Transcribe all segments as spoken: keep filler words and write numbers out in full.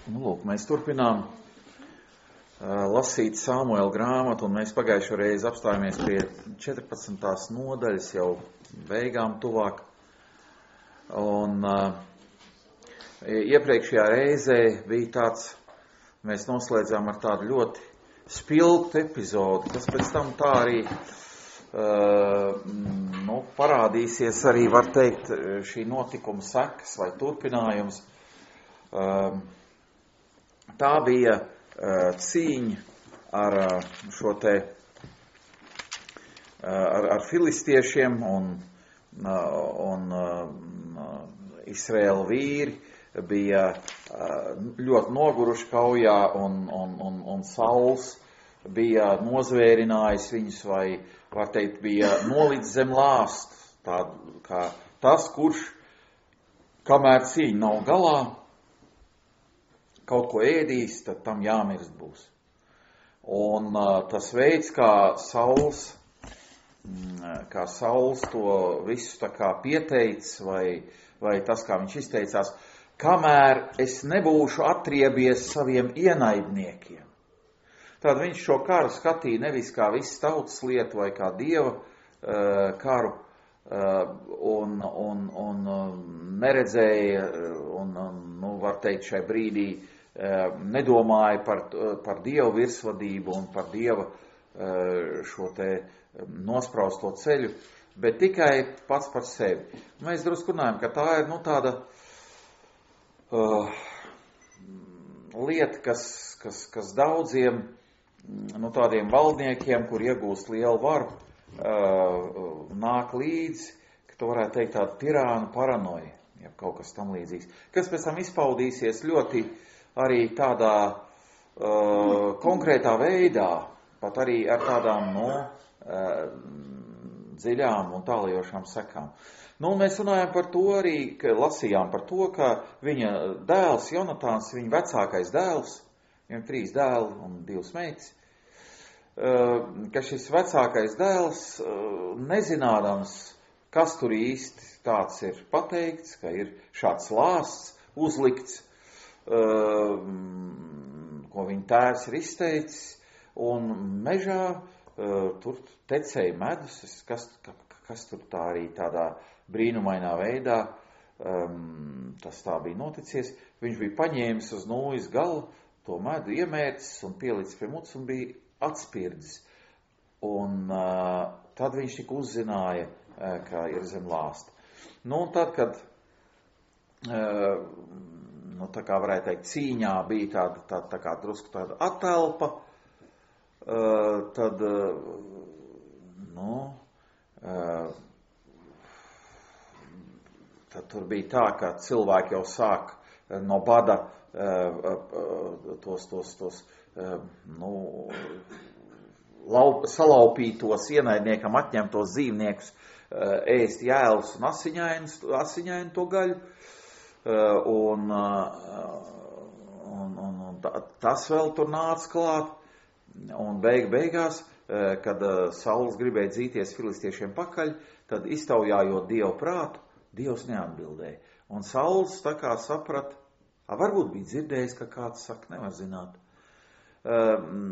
Nu, lūk, mēs turpinām uh, lasīt Samuela grāmatu, un mēs pagājušo reizi apstājāmies pie četrpadsmitās nodaļas, jau beigām tuvāk. Un uh, iepriekšējā reizē bija tāds, mēs noslēdzām ar tādu ļoti spilgtu epizodi, kas pēc tam tā arī uh, nu, parādīsies arī, var teikt, šī notikuma sekas vai turpinājums. Uh, Tā bija uh, cīņa ar uh, šo te, uh, ar, ar filistiešiem un, uh, un uh, Izraēla vīri bija uh, ļoti noguruši kaujā un, un, un, un Sauls bija nozvērinājis viņus vai, var teikt, bija nolicis zem lāst. Tā, kā tas, kurš, kamēr cīņa nav galā, kaut ko ēdīs, tad tam jāmirst būs. Un uh, tas veids, kā Sauls, kā Sauls to visu tā kā pieteicis, vai, vai tas, kā viņš izteicās, kamēr es nebūšu atriebies saviem ienaidniekiem. Tad viņš šo karu skatīja nevis kā visu tautas lietu vai kā dieva uh, karu, uh, un, un, un uh, neredzēja, un, un, nu, var teikt, šai brīdī nedomāja par, par Dievu virsvadību un par Dieva šo te nosprausto ceļu, bet tikai pats par sevi. Mēs drusku runājam, ka tā ir, nu, tāda uh, lieta, kas, kas, kas daudziem, nu, tādiem valdniekiem, kur iegūst lielu varu, uh, nāk līdzi, ka to varētu teikt tāda tirāna paranoja, ja kaut kas tam līdzīgs, kas pēc tam izpaudīsies ļoti arī tādā uh, konkrētā veidā, pat arī ar tādām, nu, uh, dziļām un tālajošām sekām. Nu, mēs runājam par to arī, ka lasījām par to, ka viņa dēls, Jonatāns, viņa vecākais dēls, viņam trīs dēli un divas meitas, uh, ka šis vecākais dēls, uh, nezinādams, kas tur īsti tāds ir pateikts, ka ir šāds lāsts uzlikts, Uh, ko viņa tēvs ir izteicis, un mežā uh, tur tecēja medus, kas, kas tur tā arī tādā brīnumainā veidā, um, tas tā bija noticies. Viņš bija paņēmis uz nūjas galu to medu, iemērcis un pielicis pie mutes un bija atspirdzis. Un uh, tad viņš tik uzzināja, uh, ka ir zem lāsta. Nu, un tad, kad uh, nu, tā kā varētu teikt, cīņā bija tāda, tā, tā kā drusku tāda atelpa, uh, tad, uh, nu, uh, tad tur bija tā, ka cilvēki jau sāk uh, no bada uh, uh, tos, tos, tos, uh, nu, laup, salaupītos ienaidniekam atņemtos dzīvniekus, uh, ēst jēlus un asiņainu to gaļu. Uh, un, uh, un, un, un tas vēl tur nāca klāt, un beig, beigās, uh, kad uh, Sauls gribēja dzīties filistiešiem pakaļ, tad iztaujājot Dievu prātu, Dievs neatbildēja. Un Sauls tā kā saprat, a, varbūt bija dzirdējis, ka kāds saka, nevar zināt, uh,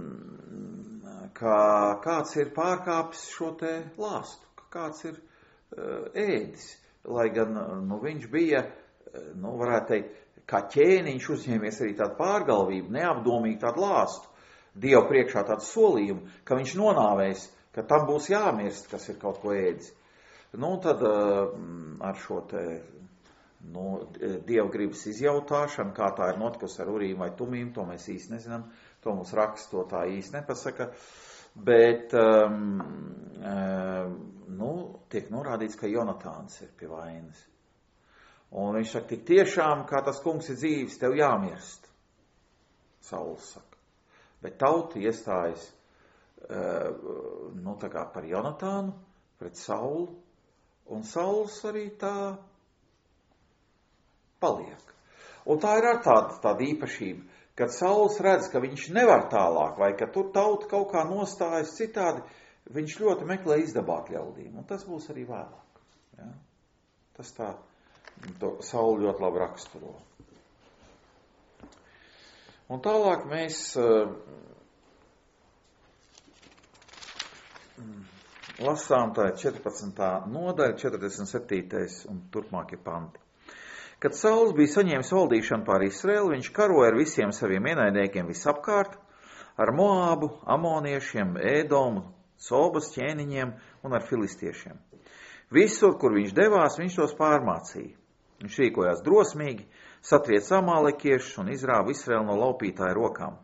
ka kāds ir pārkāpis šo te lāstu, ka kāds ir uh, ēdis, lai gan nu, viņš bija, nu, varētu teikt, kā ķēniņš uzņēmies arī tādu pārgalvību, neapdomīgi tādu lāstu, Dievu priekšā tādu solījumu, ka viņš nonāvēs, ka tam būs jāmirst, kas ir kaut ko ēdis. Nu, tad ar šo te, nu, Dievu gribas izjautāšanu, kā tā ir notikusi ar Urīmu vai Tumīmu, to mēs īsti nezinām, to mums raksts to tā īsti nepasaka, bet, um, um, nu, tiek norādīts, ka Jonatāns ir pie vainas. Un viņš saka, tik tiešām, kā tas kungs ir dzīves, tev jāmirst. Sauls saka. Bet tauta iestājas, uh, nu, tā kā par Jonatānu, pret Saulu, un Sauls arī tā paliek. Un tā ir ar tāda, tāda īpašība, kad Sauls redz, ka viņš nevar tālāk, vai ka tur tauta kaut kā nostājas citādi, viņš ļoti meklē izdabāt ļaudīm, un tas būs arī vēlāk. Ja? Tas tā. To Saulu ļoti labi raksturo. Un tālāk mēs uh, lasām, tā ir četrpadsmitā nodaļa, četrdesmit septītais un turpmākie panti. Kad Sauls bija saņēmis valdīšanu pār Izraēlu, viņš karoja ar visiem saviem ienaidniekiem visapkārt, ar Moābu, amoniešiem, Ēdomu, Sobas ķēniņiem un ar filistiešiem. Visur, kur viņš devās, viņš tos pārmācīja. Viņš rīkojās drosmīgi, satriec amalekiešus un izrāva Izraēlu no laupītāju rokām.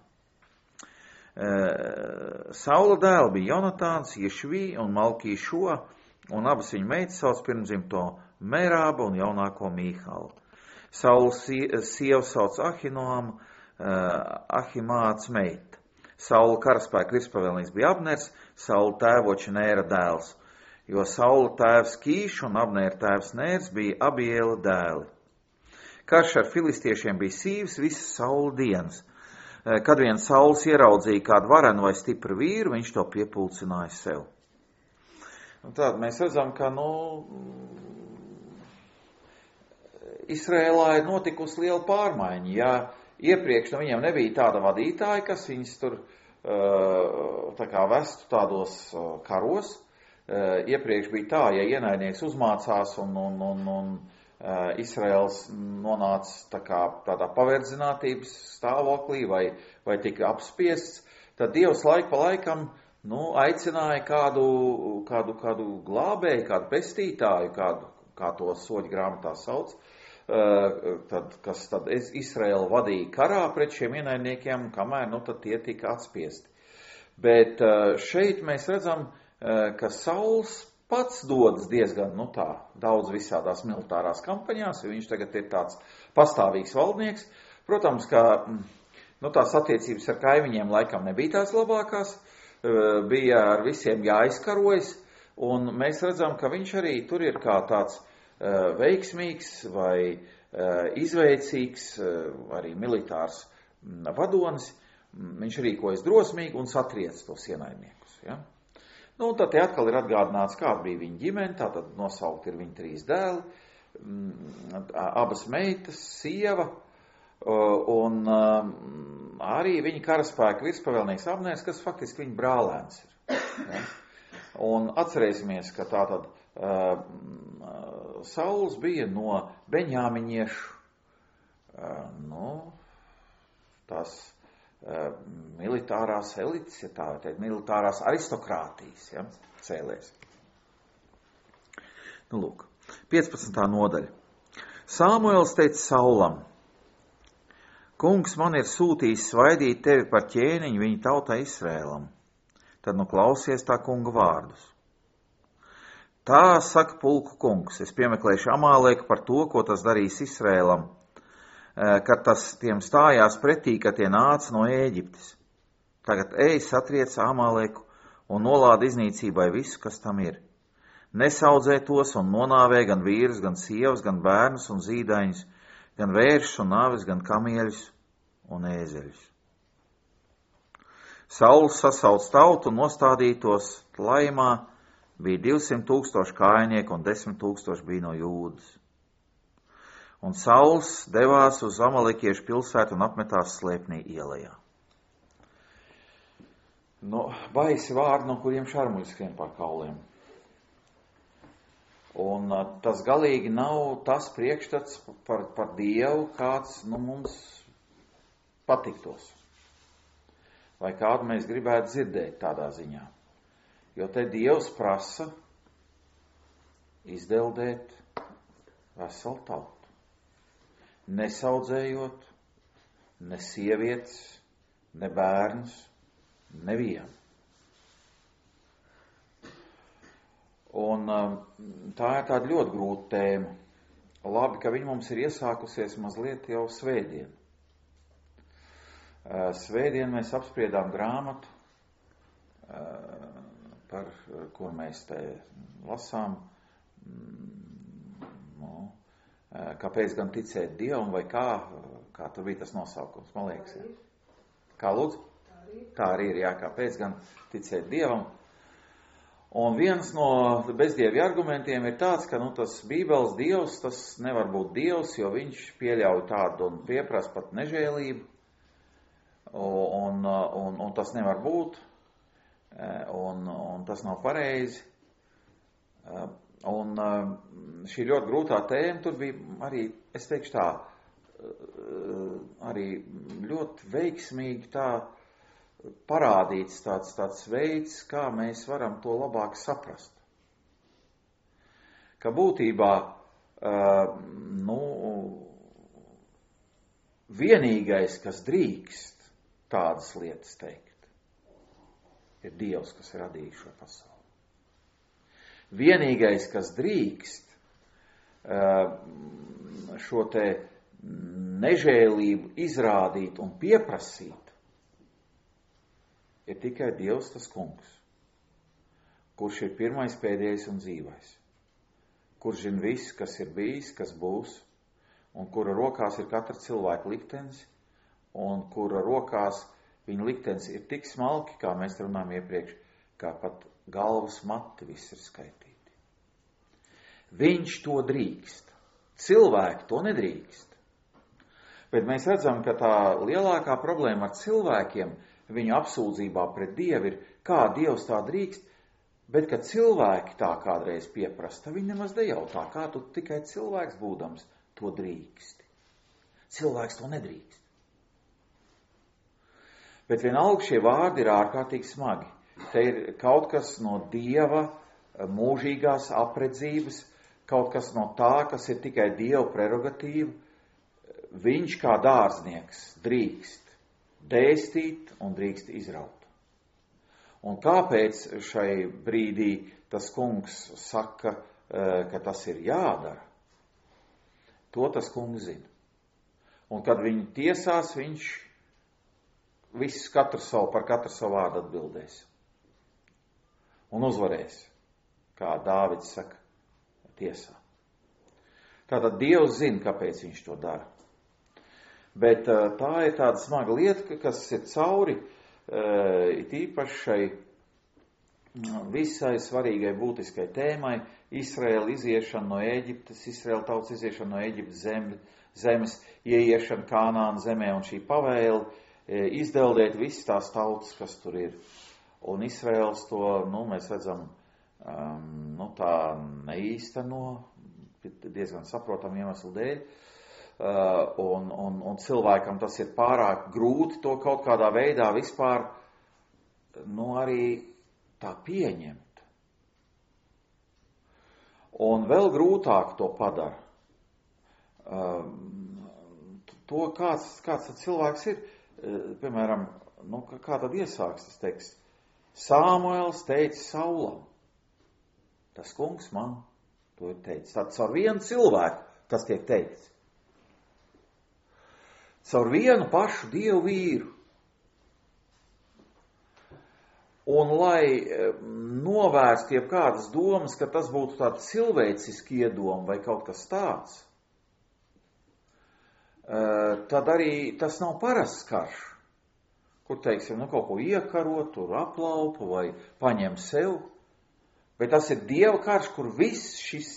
Saula dēli bija Jonatāns, Ješvī un Malkīšo, un abas viņa meitas sauc pirmdzimto Merāba un jaunāko Mīhalu. Saula sieva sauc Ahinoamu, Ahimāts meita. Saula karaspēka virspavēlnieks bija Abners, Saula tēvoča Nēra dēls, jo Saula tēvs Kīš un Abnēra tēvs Nērs bija Abiela dēli. Karš ar filistiešiem bija sīvs visas Saula dienas. Kad vien Sauls ieraudzīja kādu varenu vai stipru vīru, viņš to piepulcināja sev. Un tād mēs redzam, ka, nu, Izrēlā ir notikusi liela pārmaiņa. Ja iepriekš no viņiem nebija tāda vadītāja, kas viņus tur tā kā vestu tādos karos, iepriekš bija tā, ja ienaidnieks uzmācās un, un, un, un Izraels nonāca tā kā tādā paverdzinātības stāvoklī vai, vai tika apspiests, tad Dievs laiku pa laikam nu, aicināja kādu, kādu, kādu glābēju, kādu pestītāju, kādu, kā to soļu grāmatā sauc, tad, kas tad Izraēlu vadīja karā pret šiem ienaidniekiem, kamēr nu, tad tie tika atspiesti. Bet šeit mēs redzam, ka Sauls pats dodas diezgan nu, tā, daudz visādās militārās kampaņās, jo viņš tagad ir tāds pastāvīgs valdnieks. Protams, ka nu, tās attiecības ar kaimiņiem laikam nebija tās labākās, bija ar visiem jāizkarojas, un mēs redzam, ka viņš arī tur ir kā tāds veiksmīgs vai izveicīgs, arī militārs vadonis. Viņš rīkojas drosmīgi un satriec tos ienaidniekus. Ja? Nu, tad te atkal ir atgādināts, kāda bija viņa ģimene, tātad nosaukt ir viņa trīs dēli, abas meitas, sieva, un arī viņa karaspēka virspavēlnieks Abnērs, kas faktiski viņa brālēns ir. Ja? Un atcerēsimies, ka tātad Sauls bija no beņāmiņiešu, nu, tās militārās elites, ja tā teikt, militārās aristokrātijas, ja, cēlēs. Nu, lūk, piecpadsmitā nodaļa. Samuēls teica Saulam: Kungs man ir sūtījis svaidīt tevi par ķēniņu viņa tautai Izrēlam. Tad nu klausies tā kunga vārdus. Tā saka pulku kungs, es piemeklēšu Amāleku par to, ko tas darīs Izrēlam, kad tas tiem stājās pretī, kad tie nāca no Ēģiptes. Tagad ej, satriec Amāleku un nolāda iznīcībai visu, kas tam ir. Nesaudzē tos un nonāvē gan vīrus, gan sievas, gan bērnus un zīdaiņus, gan vēršus un nāvis, gan kamieļus un ēzeļus. Sauls sasauc tautu un nostādītos laimā, bija divsimt tūkstoši kājnieku un desmit tūkstoši bija no Jūdas. Un Sauls devās uz Amalekiešu pilsētu un apmetās slēpnī ielajā. Nu, baisi vārdi, no kuriem šarmuļi skrien pār kauliem. Un tas galīgi nav tas priekšstats par, par Dievu, kāds nu, mums patiktos. Vai kādu mēs gribētu dzirdēt tādā ziņā. Jo te Dievs prasa izdeldēt veselu tautu. Nesaudzējot ne sievietes, ne bērnus, nevienu. Un tā ir tāda ļoti grūta tēma. Labi, ka viņa mums ir iesākusies mazliet jau svētdien. Svētdien mēs apspriedām grāmatu, par kur mēs te lasām, nu, kāpēc gan ticēt Dievam, vai kā, kā tur bija tas nosaukums, man liekas. Ja? Kā lūdzu? Tā arī. Tā arī ir, jā, kāpēc gan ticēt Dievam. Un viens no bezdievju argumentiem ir tāds, ka nu, tas Bībeles Dievs, tas nevar būt Dievs, jo viņš pieļauj tādu un pieprasa pat nežēlību. un, un, un tas nevar būt, un, un tas nav pareizi. Un šī ļoti grūtā tēma, tur bija arī, es teikšu tā, arī ļoti veiksmīgi tā parādīts tāds, tāds veids, kā mēs varam to labāk saprast. Ka būtībā, nu, vienīgais, kas drīkst tādas lietas teikt, ir Dievs, kas radīja šo pasauli. Vienīgais, kas drīkst šo te nežēlību izrādīt un pieprasīt, ir tikai Dievs tas kungs, kurš ir pirmais, pēdējais un dzīvais, kurš zina viss, kas ir bijis, kas būs, un kura rokās ir katra cilvēka liktenis, un kura rokās viņa liktenis ir tik smalki, kā mēs runājam iepriekš, kā pat galvas mati viss ir skaitīti. Viņš to drīkst. Cilvēki to nedrīkst. Bet mēs redzam, ka tā lielākā problēma ar cilvēkiem, viņu apsūdzībā pret Dievu ir, kā Dievs tā drīkst, bet kad cilvēki tā kādreiz pieprasta, viņi nemaz nejautā, kā tu tikai cilvēks būdams to drīksti. Cilvēks to nedrīkst. Bet vienalga šie vārdi ir ārkārtīgi smagi. Te ir kaut kas no Dieva mūžīgās apredzības, kaut kas no tā, kas ir tikai Dieva prerogatīva. Viņš kā dārznieks drīkst dēstīt un drīkst izraut. Un kāpēc šai brīdī tas kungs saka, ka tas ir jādara? To tas kungs zina. Un kad viņu tiesās, viņš viss katru savu, par katru savu vārdu atbildēs. Un uzvarēs, kā Dāvids saka, tiesā. Tātad Dievs zina, kāpēc viņš to dara. Bet tā ir tāda smaga lieta, kas ir cauri it īpaši šai visai svarīgai būtiskai tēmai, Izraēla iziešana no Ēģiptes, Izraēla tautas iziešana no Ēģiptes zem, zemes, ieiešana Kanāna zemē un šī pavēle izdeldēt visas tās tautas, kas tur ir. Un Izraēls to, nu, mēs redzam, um, nu, tā neīsteno, diezgan saprotam iemeslu dēļ. Uh, un, un, un cilvēkam tas ir pārāk grūti to kaut kādā veidā vispār, nu, arī tā pieņemt. Un vēl grūtāk to padara. Uh, to, kāds, kāds tad cilvēks ir, uh, piemēram, nu, kā tad iesāks tas teksts? Sāmuēls teica Saulam, tas kungs man to ir teicis. Tad caur vienu cilvēku tas tiek teikts. Caur vienu pašu Dievu vīru. Un lai novērst jebkādas domas, ka tas būtu tāds cilvēciski iedoma vai kaut kas tāds, tad arī tas nav parasts karš, kur, teiksim, nu kaut ko iekaro, tur aplaupa vai paņem sev, bet tas ir Dieva karš, kur viss šis,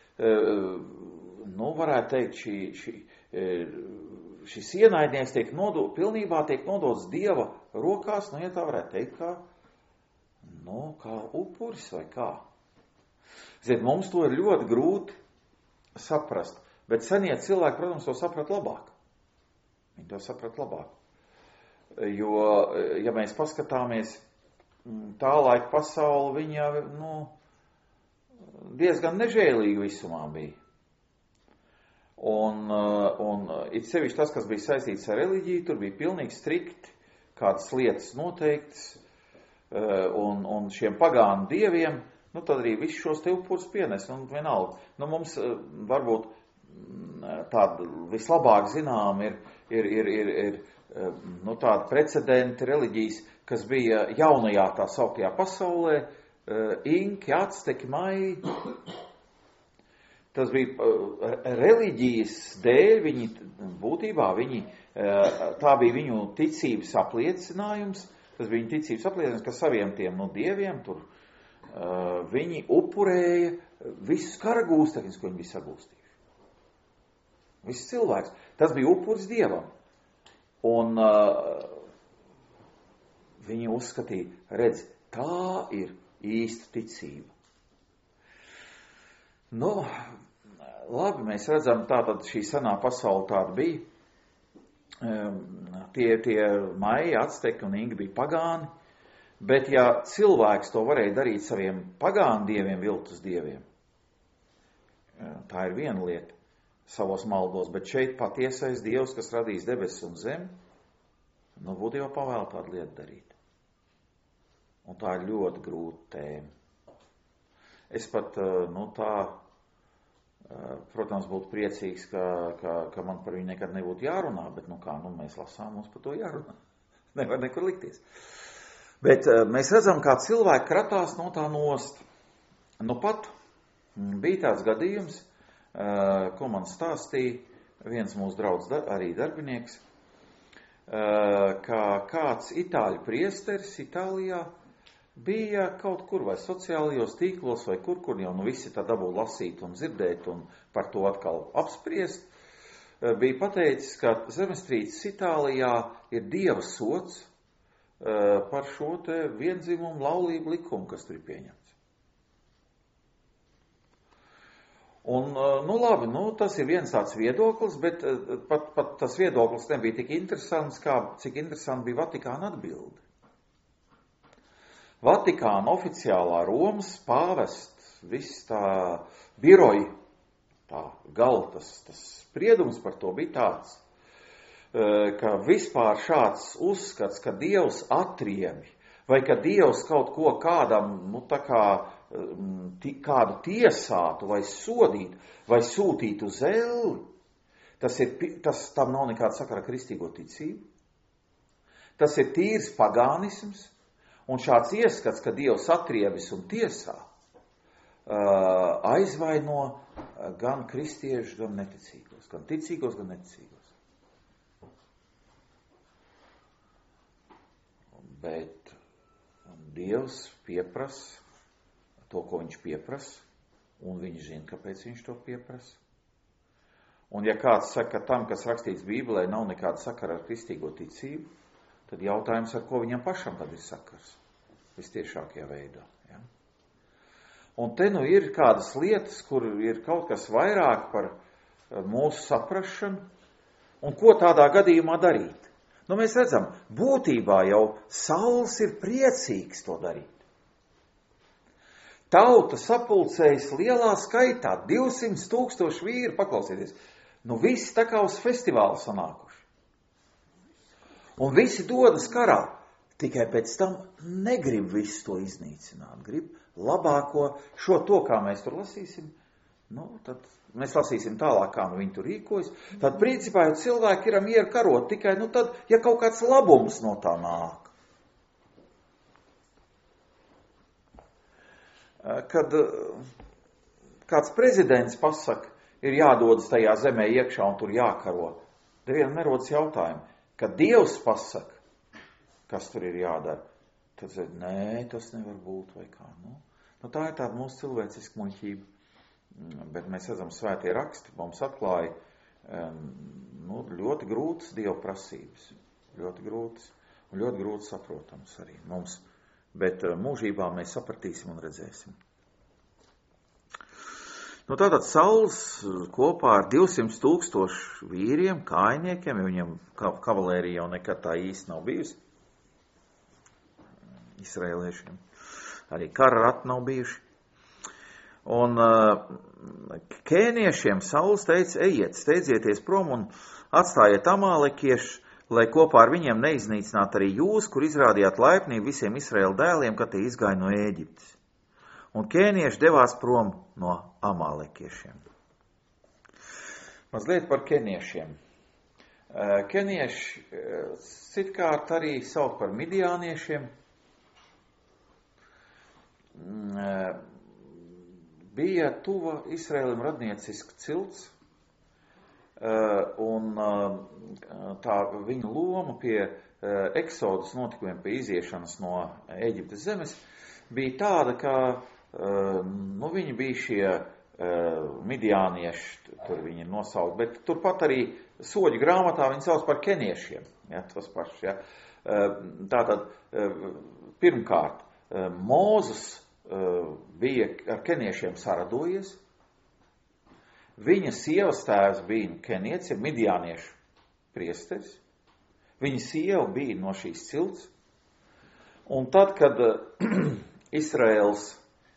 nu varētu teikt, šī, šī, šis ienaidnieks tiek nodot, pilnībā tiek nodots Dieva rokās, nu, ja tā varētu teikt, kā, nu, kā upuris vai kā. Ziniet, mums to ir ļoti grūti saprast, bet senie cilvēki, protams, to saprat labāk. Viņi to saprat labāk. Jo, ja mēs paskatāmies, tā laika pasauli, viņa, nu, diezgan nežēlīga visumā bija. Un, un it sevišķi tas, kas bija saistīts ar reliģiju, tur bija pilnīgi strikti kādas lietas noteiktas, un, un šiem pagānu dieviem, nu tad arī visus šos te upurus pienes, un vienalga. Nu mums varbūt tāda vislabāk zinām ir, ir, ir, ir, ir nu tāda precedenti reliģijas, kas bija jaunajā tā sauktajā pasaulē, inki, acteki, mai. Tas bija reliģijas dēļ, viņi būtībā, viņi, tā bija viņu ticības apliecinājums, tas bija viņu ticības apliecinājums, ka saviem tiem no dieviem tur viņi upurēja visus karagūstekņus, ko viņi bija sagūstījuši. Viss cilvēks. Tas bija upuris dievam. Un viņi uzskatīja, redz, tā ir īsta ticība. Nu, labi, mēs redzam, tātad šī senā pasaule tāda bija. Tie, tie maiji, acteki un ingi bija pagāni, bet ja cilvēks to varēja darīt saviem pagānu dieviem, viltus dieviem, tā ir viena lieta savos maldos, bet šeit patiesais Dievs, kas radīs debesis un zemi, nu būtu jau pavēl tādu lietu darīt. Un tā ir ļoti grūta tēma. Es pat, nu tā, protams, būtu priecīgs, ka, ka, ka man par viņu nekad nebūtu jārunā, bet nu kā, nu mēs lasām, mums par to jārunā. Nevar nekur likties. Bet mēs redzam, kā cilvēki kratās no tā nost. Nu pat bija tāds gadījums, ko man stāstīja viens mūsu draugs, arī darbinieks, ka kāds itāļu priesteris Itālijā bija kaut kur vai sociālajos tīklos vai kur, kur jau nu visi tā dabū lasīt un dzirdēt un par to atkal apspriest, bija pateicis, ka zemestrīces Itālijā ir Dieva sods par šo te viendzimumu laulību likumu, kas tur ir pieņemts. Un, nu labi, nu tas ir viens tāds viedoklis, bet pat, pat tas viedoklis nebija tik interesants, kā cik interesanti bija Vatikāna atbilde. Vatikāna oficiālā Romas pāvests, viss tā biroja, tā gala, tas, tas spriedums par to bija tāds, ka vispār šāds uzskats, ka Dievs atriebj, vai ka Dievs kaut ko kādam, nu tā kā, kādu tiesātu vai sodītu, vai sūtītu uz elli, tas ir, tas tam nav nekāda sakara kristīgo ticību. Tas ir tīrs pagānisms, un šāds ieskats, ka Dievs atriebis un tiesā, aizvaino gan kristiešus, gan neticīgos, gan ticīgos, gan neticīgos. Bet Dievs pieprasa to, ko viņš pieprasa, un viņš zina, kāpēc viņš to pieprasa. Un ja kāds saka, ka tam, kas rakstīts Bībelē, nav nekāda sakara ar kristīgo ticību, tad jautājums, ar ko viņam pašam tad ir sakars, vistiešākajā veidā. Ja? Un te nu ir kādas lietas, kur ir kaut kas vairāk par mūsu saprašanu, un ko tādā gadījumā darīt. Nu, mēs redzam, būtībā jau Sauls ir priecīgs to darīt. Tauta sapulcējas lielā skaitā, divsimt tūkstoši vīri, paklausieties, nu visi tā kā uz festivālu sanākuši. Un visi dodas karā, tikai pēc tam negrib visu to iznīcināt, grib labāko šo to, kā mēs tur lasīsim, nu, tad mēs lasīsim tālāk, kā nu viņi tur rīkojas, tad principā jau cilvēki ir mieru karot, tikai, nu tad, ja kaut kāds labums no tā nāk. Kad kāds prezidents pasaka, ir jādodas tajā zemē iekšā un tur jākaro, nevienam nerodas jautājumu, kad Dievs pasaka, kas tur ir jādara, tad zin, nē, tas nevar būt vai kā. Nu, nu tā ir tāda mūsu cilvēciska muļķība, bet mēs redzam svētie raksti, mums atklāja nu, ļoti grūtas Dieva prasības, ļoti grūtas un ļoti grūtas saprotams arī mums. Bet mūžībā mēs sapratīsim un redzēsim. Nu, tātad Sauls kopā ar divsimt tūkstošu vīriem, kājniekiem, jo viņam kavalērija jau nekad tā īsti nav bijusi, izraēliešiem, arī kara rati nav bijuši. Un kēniešiem Sauls teica, ejiet, steidzieties prom un atstājiet amālekiešus, lai kopā ar viņiem neiznīcinātu arī jūs, kur izrādījāt laipnību visiem Izraēla dēliem, kad tie izgāja no Ēģiptes. Un kēnieši devās prom no amālekiešiem. Mazliet par kēniešiem. Kenieši citkārt arī sauc par midiāniešiem. Bija tuva Izraēlim radniecisks cilts, un tā viņa loma pie eksodas notikumiem, pie iziešanas no Ēģiptes zemes, bija tāda, ka nu, viņi bija šie midiānieši, tur viņi ir nosaukt, bet turpat arī soļu grāmatā viņi sauc par keniešiem, ja, tos pašus, ja. Tātad, pirmkārt, Mūzes bija ar keniešiem saradojies, viņa sievas tēvs bija kenietis, ir midiāniešu priesteris, viņa sieva bija no šīs cilts, un tad, kad Izraels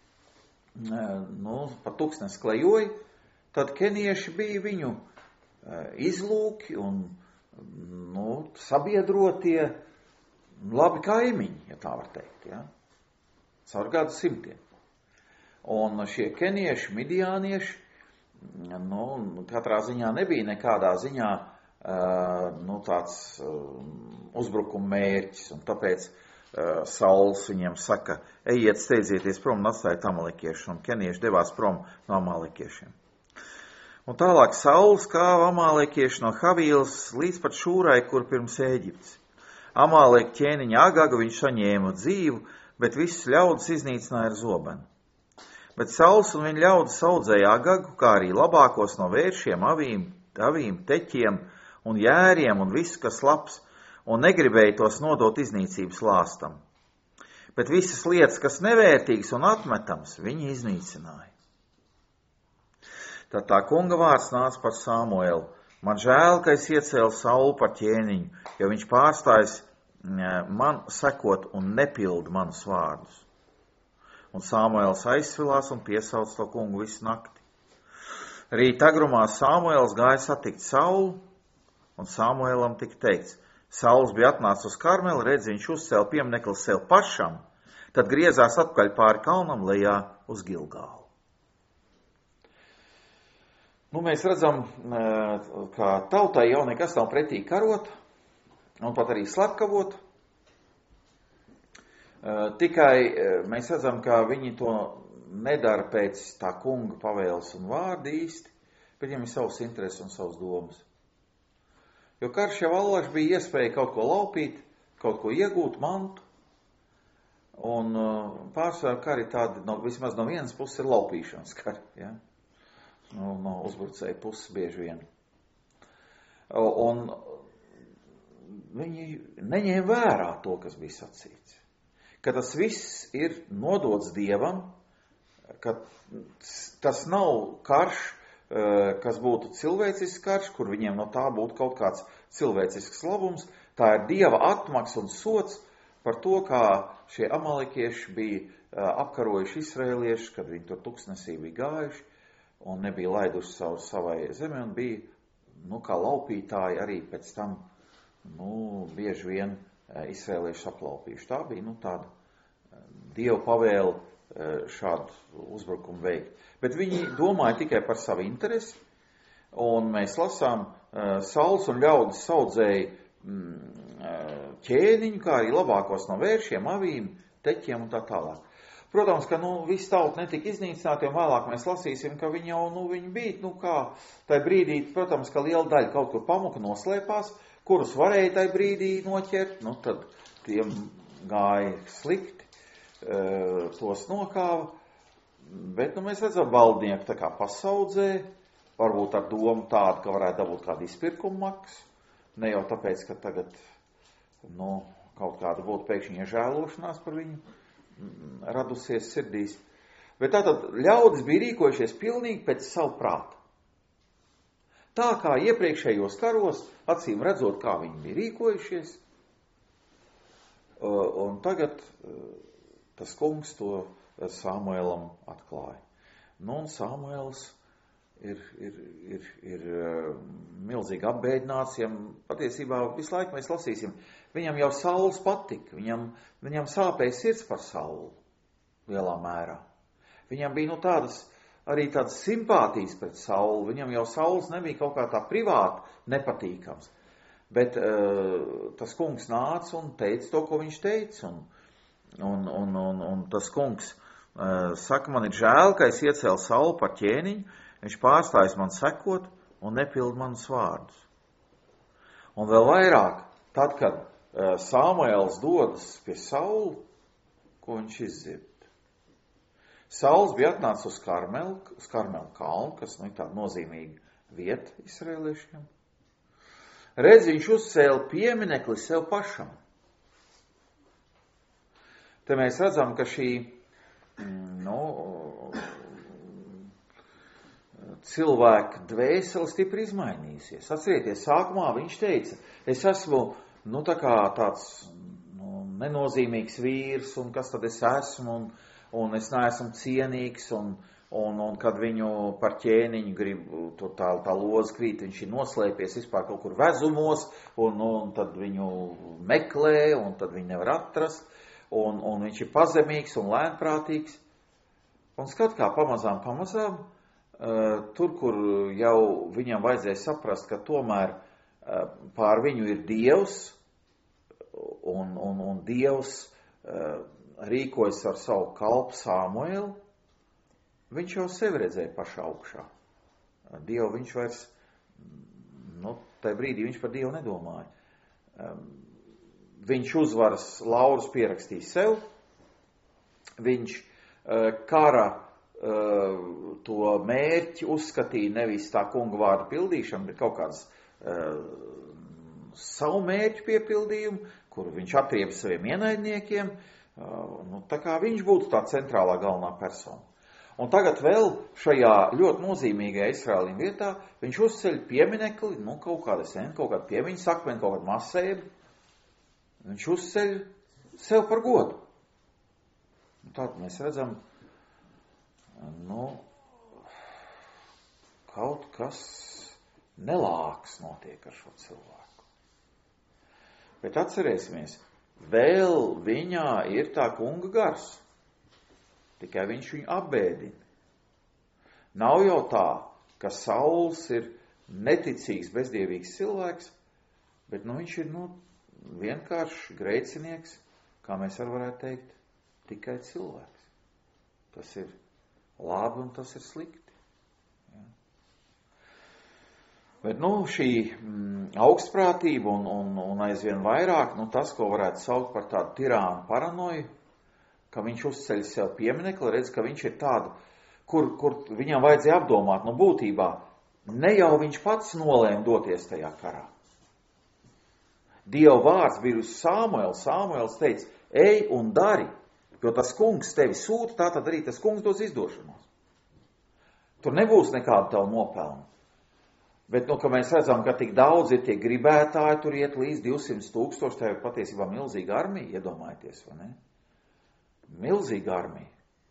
nu, pa tūkstnes klejoja, tad kenieši bija viņu izlūki un nu, sabiedrotie labi kaimiņi, ja tā var teikt, ja? Caur gadu simtiem. Un šie kenieši, midiānieši, nu, katrā ziņā nebija nekādā ziņā nu, tāds uzbrukuma mērķis, un tāpēc Sauls viņiem saka, ejiet, steidzieties prom un atstājiet amalekiešus, un kenieši devās prom no amalekiešiem. Un tālāk Sauls kāva amalekieši no Havīlas līdz pat Šūrai, kur pirms Ēģiptes. Amalek ķēniņa Agagu viņš saņēma dzīvu, bet visus ļaudis iznīcināja ar zobenu. Bet Sauls un viņa ļaudis audzēja Agagu, kā arī labākos no vēršiem, avīm, avīm, teķiem un jēriem un visu, kas labs, un negribēja tos nodot iznīcības lāstam. Bet visas lietas, kas nevērtīgas un atmetams, viņi iznīcināja. Tad tā kunga vārds nāca par Samuelu. Man žēl, ka es iecēlu Saulu par ķēniņu, jo viņš pārstājas man sekot un nepild manus vārdus. Un Samuels aizsvilās un piesauc to kungu visu nakti. Rīt agrumā Samuels gāja satikt Saulu, un Samuelam tika teikts, Sauls bija atnācis uz Karmeli, redz, viņš uzcēla pieminekli sev pašam, tad griezās atpakaļ pāri kalnam lejā uz Gilgālu. Nu, mēs redzam, ka tautai jau nekas nav pretī karot, un pat arī slepkavot. Tikai mēs redzam, ka viņi to nedara pēc tā kunga pavēles un vārdi īsti, bet viņam ir savs intereses un savs domas. Jo karš jau allaž bija iespēja kaut ko laupīt, kaut ko iegūt, mantu, un pārsvarā kari tādi, no, vismaz no vienas puses ir laupīšanas kari, ja? No, no uzbrucēja puses bieži vien. Un viņi neņēma vērā to, kas bija sacīts. Ka tas viss ir nodots Dievam, ka tas nav karš, kas būtu cilvēcisks karš, kur viņiem no tā būtu kaut kāds cilvēcisks labums. Tā ir Dieva atmaks un sots par to, kā šie amalekieši bija apkarojuši izraēlieši, kad viņi tur tuksnesī bija gājuši un nebija laiduši savu savai zemi un bija, nu, kā laupītāji arī pēc tam, nu, bieži vien izraēlieši aplaupījuši. Tā bija, nu, tāda Dieva pavēle šādu uzbrukumu veikt. Bet viņi domāja tikai par savu interesi, un mēs lasām, Sauls un ļaudis saudzēja ķēniņu, kā arī labākos no vēršiem, avīm, teķiem un tā tālāk. Protams, ka, nu, viss tauta netika iznīcināti, un vēlāk mēs lasīsim, ka viņi jau, nu, viņi bija, nu, kā, tai brīdī, protams, ka liela daļa kaut kur pamuka noslēpās, kurus varēja tai brīdī noķert, nu, tad tiem gāja slikti. Tos nokāva, bet, nu, mēs redzam, valdnieku tā kā pasaudzē, varbūt ar domu tādu, ka varētu dabūt kādu izpirkumu maksu, ne jau tāpēc, ka tagad, nu, kaut kāda būtu pēkšņi iežēlošanās par viņu radusies sirdīs, bet tātad ļaudis bija rīkojušies pilnīgi pēc savu prātu. Tā kā iepriekšējos karos, acīm redzot, kā viņi bija rīkojušies, un tagad tas kungs to Samuelam atklāja. Nu, un Samuels ir, ir, ir, ir milzīgi apbēdināts, viņam patiesībā visu laiku mēs lasīsim, viņam jau Sauls patika, viņam, viņam sāpēja sirds par Saulu lielā mērā. Viņam bija, nu, tādas, arī tādas simpātijas pret Saulu, viņam jau Sauls nebija kaut kā tā privāti nepatīkams, bet uh, tas kungs nāca un teica to, ko viņš teica, un Un, un, un, un tas kungs uh, saka, man ir žēl, ka es iecēlu Saulu par ķēniņu, viņš pārstājas man sekot un nepild manus vārdus. Un vēl vairāk, tad, kad uh, Samuels dodas pie Saulu, ko viņš izdzird? Sauls bija atnācis uz Karmelu, uz Karmelu kalnu, kas nu, ir tāda nozīmīga vieta izraeliešiem. Redz, viņš uzcēla pieminekli sev pašam. Te mēs redzam, ka šī nu, cilvēka dvēsele stipri izmainījusies. Atcerieties, sākumā viņš teica, es esmu nu, tā kā tāds nu, nenozīmīgs vīrs, un kas tad es esmu, un, un es neesmu cienīgs, un, un, un kad viņu par ķēniņu grib, tā, tā loza krīt, viņš ir noslēpies vispār kaut kur vezumos, un, un tad viņu meklē, un tad viņu nevar atrast, un, un viņš ir pazemīgs un lēnprātīgs. Un skat, kā pamazām, pamazām, uh, tur, kur jau viņam vajadzēja saprast, ka tomēr uh, pār viņu ir Dievs, un, un, un Dievs uh, rīkojas ar savu kalpu Samuelu, viņš jau sevi redzēja pašā augšā. Dievu viņš vairs, nu, tajā brīdī viņš par Dievu nedomāja. Um, viņš uzvaras laurus pierakstīja sev, viņš kara uh, to mērķi uzskatīja nevis tā kunga vārdu pildīšanu, bet kaut kādas uh, savu mērķu piepildījumu, kuru viņš atrieba saviem ienaidniekiem, uh, nu, tā kā viņš būtu tā centrālā galvenā persona. Un tagad vēl šajā ļoti nozīmīgajā Izraēlim vietā viņš uzceļ pieminekli, nu kaut kāda sen, kaut kāda piemiņas akmeni, kaut kāda masēba, viņš uzceļ sev par godu. Tad mēs redzam, nu, kaut kas nelāks notiek ar šo cilvēku. Bet atcerēsimies, vēl viņā ir tā kunga gars, tikai viņš viņu apbēdina. Nav jau tā, ka Sauls ir neticīgs, bezdievīgs cilvēks, bet nu, viņš ir nu, vienkārši grēcinieks, kā mēs arī varētu teikt, tikai cilvēks. Tas ir labi un tas ir slikti. Ja. Bet, nu, šī mm, augstprātība un, un, un aizvien vairāk, nu, tas, ko varētu saukt par tādu tirānu paranoju, ka viņš uzceļ sev pieminekli, redz, ka viņš ir tādu, kur, kur viņam vajadzēja apdomāt, nu, būtībā, ne jau viņš pats nolēma doties tajā karā. Dieva vārds bija uz Samuelu, Samuels teica, ej un dari, jo tas kungs tevi sūta, tā tad arī tas kungs dos izdošanos. Tur nebūs nekāda tavu nopelnu. Bet, nu, ka mēs redzam, ka tik daudz ir tie gribētāji, tur iet līdz divsimt tūkstoši, tā ir patiesībā milzīga armija, iedomājieties, vai ne? Milzīga armija.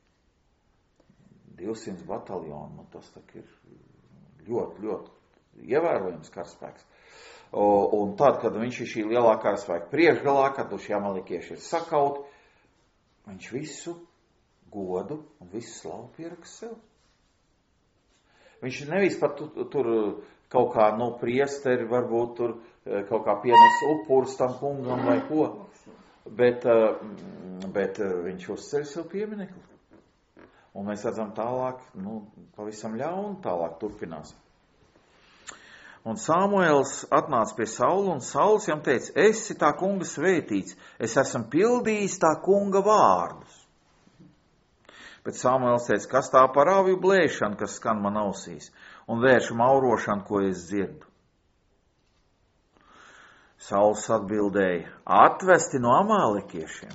divsimt bataljonu, nu, tas tak ir ļoti, ļoti ievērojams karaspēks. Un tad, kad viņš ir šī lielā karaspēka priekšgalā, kad šie amalikieši ir sakauti, viņš visu godu un visu slavu pierakst sev. Viņš nevis pat tur, tur kaut kā, nu, priesteri, varbūt tur kaut kā pienes upurs tam kungam vai ko, bet, bet viņš uzceļ sev pieminekli. Un mēs redzam tālāk, nu, pavisam ļauni tālāk turpinās. Un Samuels atnāca pie Saula, un Sauls jam teica, esi tā kunga svētīts, es esmu pildījis tā kunga vārdus. Bet Samuels teica, kas tā par avju blēšanu, kas skan man ausīs, un vēršu maurošanu, ko es dzirdu. Sauls atbildēja, atvesti no amālekiešiem.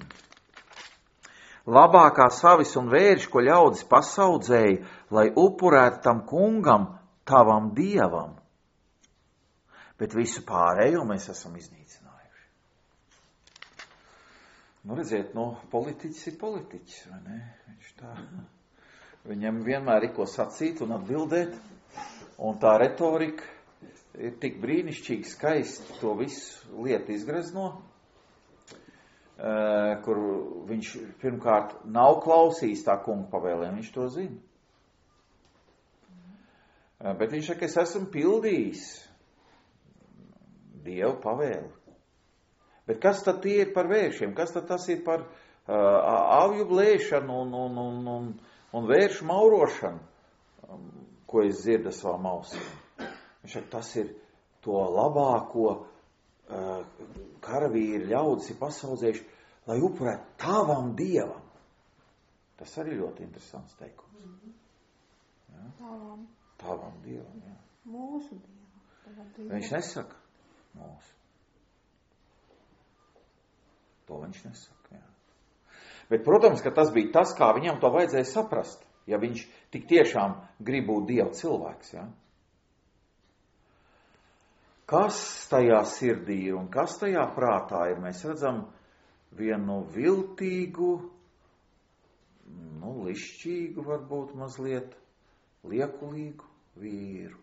Labākā savis un vērš, ko ļaudis pasaudzēja, lai upurētu tam kungam, tavam dievam. Bet visu pārējo mēs esam iznīcinājuši. Nu, redziet, nu, politiķis ir politiķis, vai ne? Viņš tā, viņam vienmēr ir ko sacīt un atbildēt, un tā retorika ir tik brīnišķīgi skaisti to visu lietu izgrezno, kur viņš pirmkārt nav klausījis tā kunga pavēlēm, viņš to zina. Bet viņš saka, es esmu pildījis Dievu pavēli. Bet kas tad tie ir par vēršiem? Kas tad tas ir par uh, avju blēšanu un, un, un, un, un vēršu maurošanu, um, ko es dzirdu savām ausīm? Viņš saka, tas ir to labāko uh, karavīri ļaudis ir pasaudzējuši, lai upurētu tavam dievam. Tas arī ļoti interesants teikums. Mm-hmm. Ja? Tavam. Tavam Dievam, jā. Mūsu Dievam. Tavam Dievam. Viņš nesaka mūsu. To viņš nesaka, jā. Bet, protams, ka tas bija tas, kā viņam to vajadzēja saprast, ja viņš tik tiešām grib būt Dieva cilvēks, jā. Kas tajā sirdī ir un kas tajā prātā ir, mēs redzam vienu viltīgu, nu, lišķīgu, varbūt mazliet, liekulīgu vīru.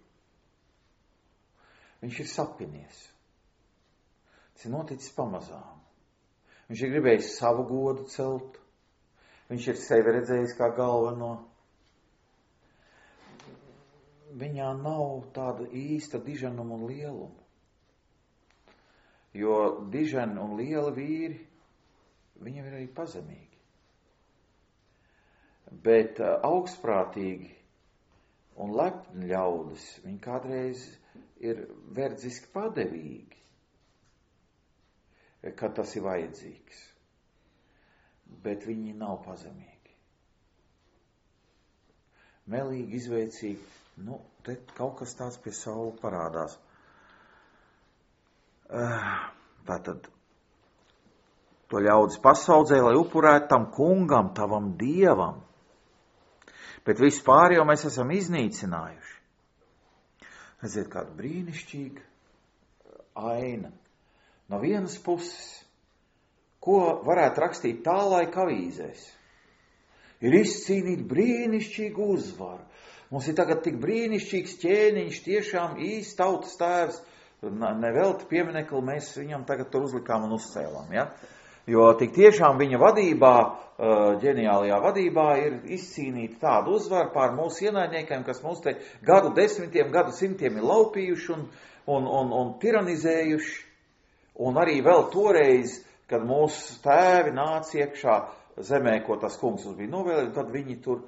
Viņš ir sapinies. Tas ir noticis pamazām. Viņš ir gribējis savu godu celt. Viņš ir sevi redzējis kā galveno. Viņā nav tāda īsta diženuma un lieluma. Jo diženi un lieli vīri, viņam ir arī pazemīgi. Bet uh, augstprātīgi un lepni ļaudis, viņi kādreiz ir verdziski padevīgi, kad tas ir vajadzīgs. Bet viņi nav pazemīgi. Melīgi, izveicīgi, nu, te kaut kas tāds pie Saula parādās. Tātad, to ļaudis pasaudzēja, lai upurētu tam kungam, tavam Dievam. Bet vispār jau mēs esam iznīcinājuši. Redziet, kāda brīnišķīga aina. No vienas puses, ko varētu rakstīt tā laika avīzēs, ir izcīnīt brīnišķīgu uzvaru. Mums ir tagad tik brīnišķīgs ķēniņš, tiešām īsts tautas tēvs, nevelti pieminekli mēs viņam tagad tur uzlikām un uzcēlām, ja? Jo tik tiešām viņa vadībā, ģeniālajā vadībā ir izcīnīta tāda uzvara pār mūsu ienaidniekiem, kas mūs te gadu desmitiem, gadu simtiem ir laupījuši un, un, un, un tiranizējuši. Un arī vēl toreiz, kad mūsu tēvi nāca iekšā zemē, ko tas kungs mums bija novēlējis, tad viņi tur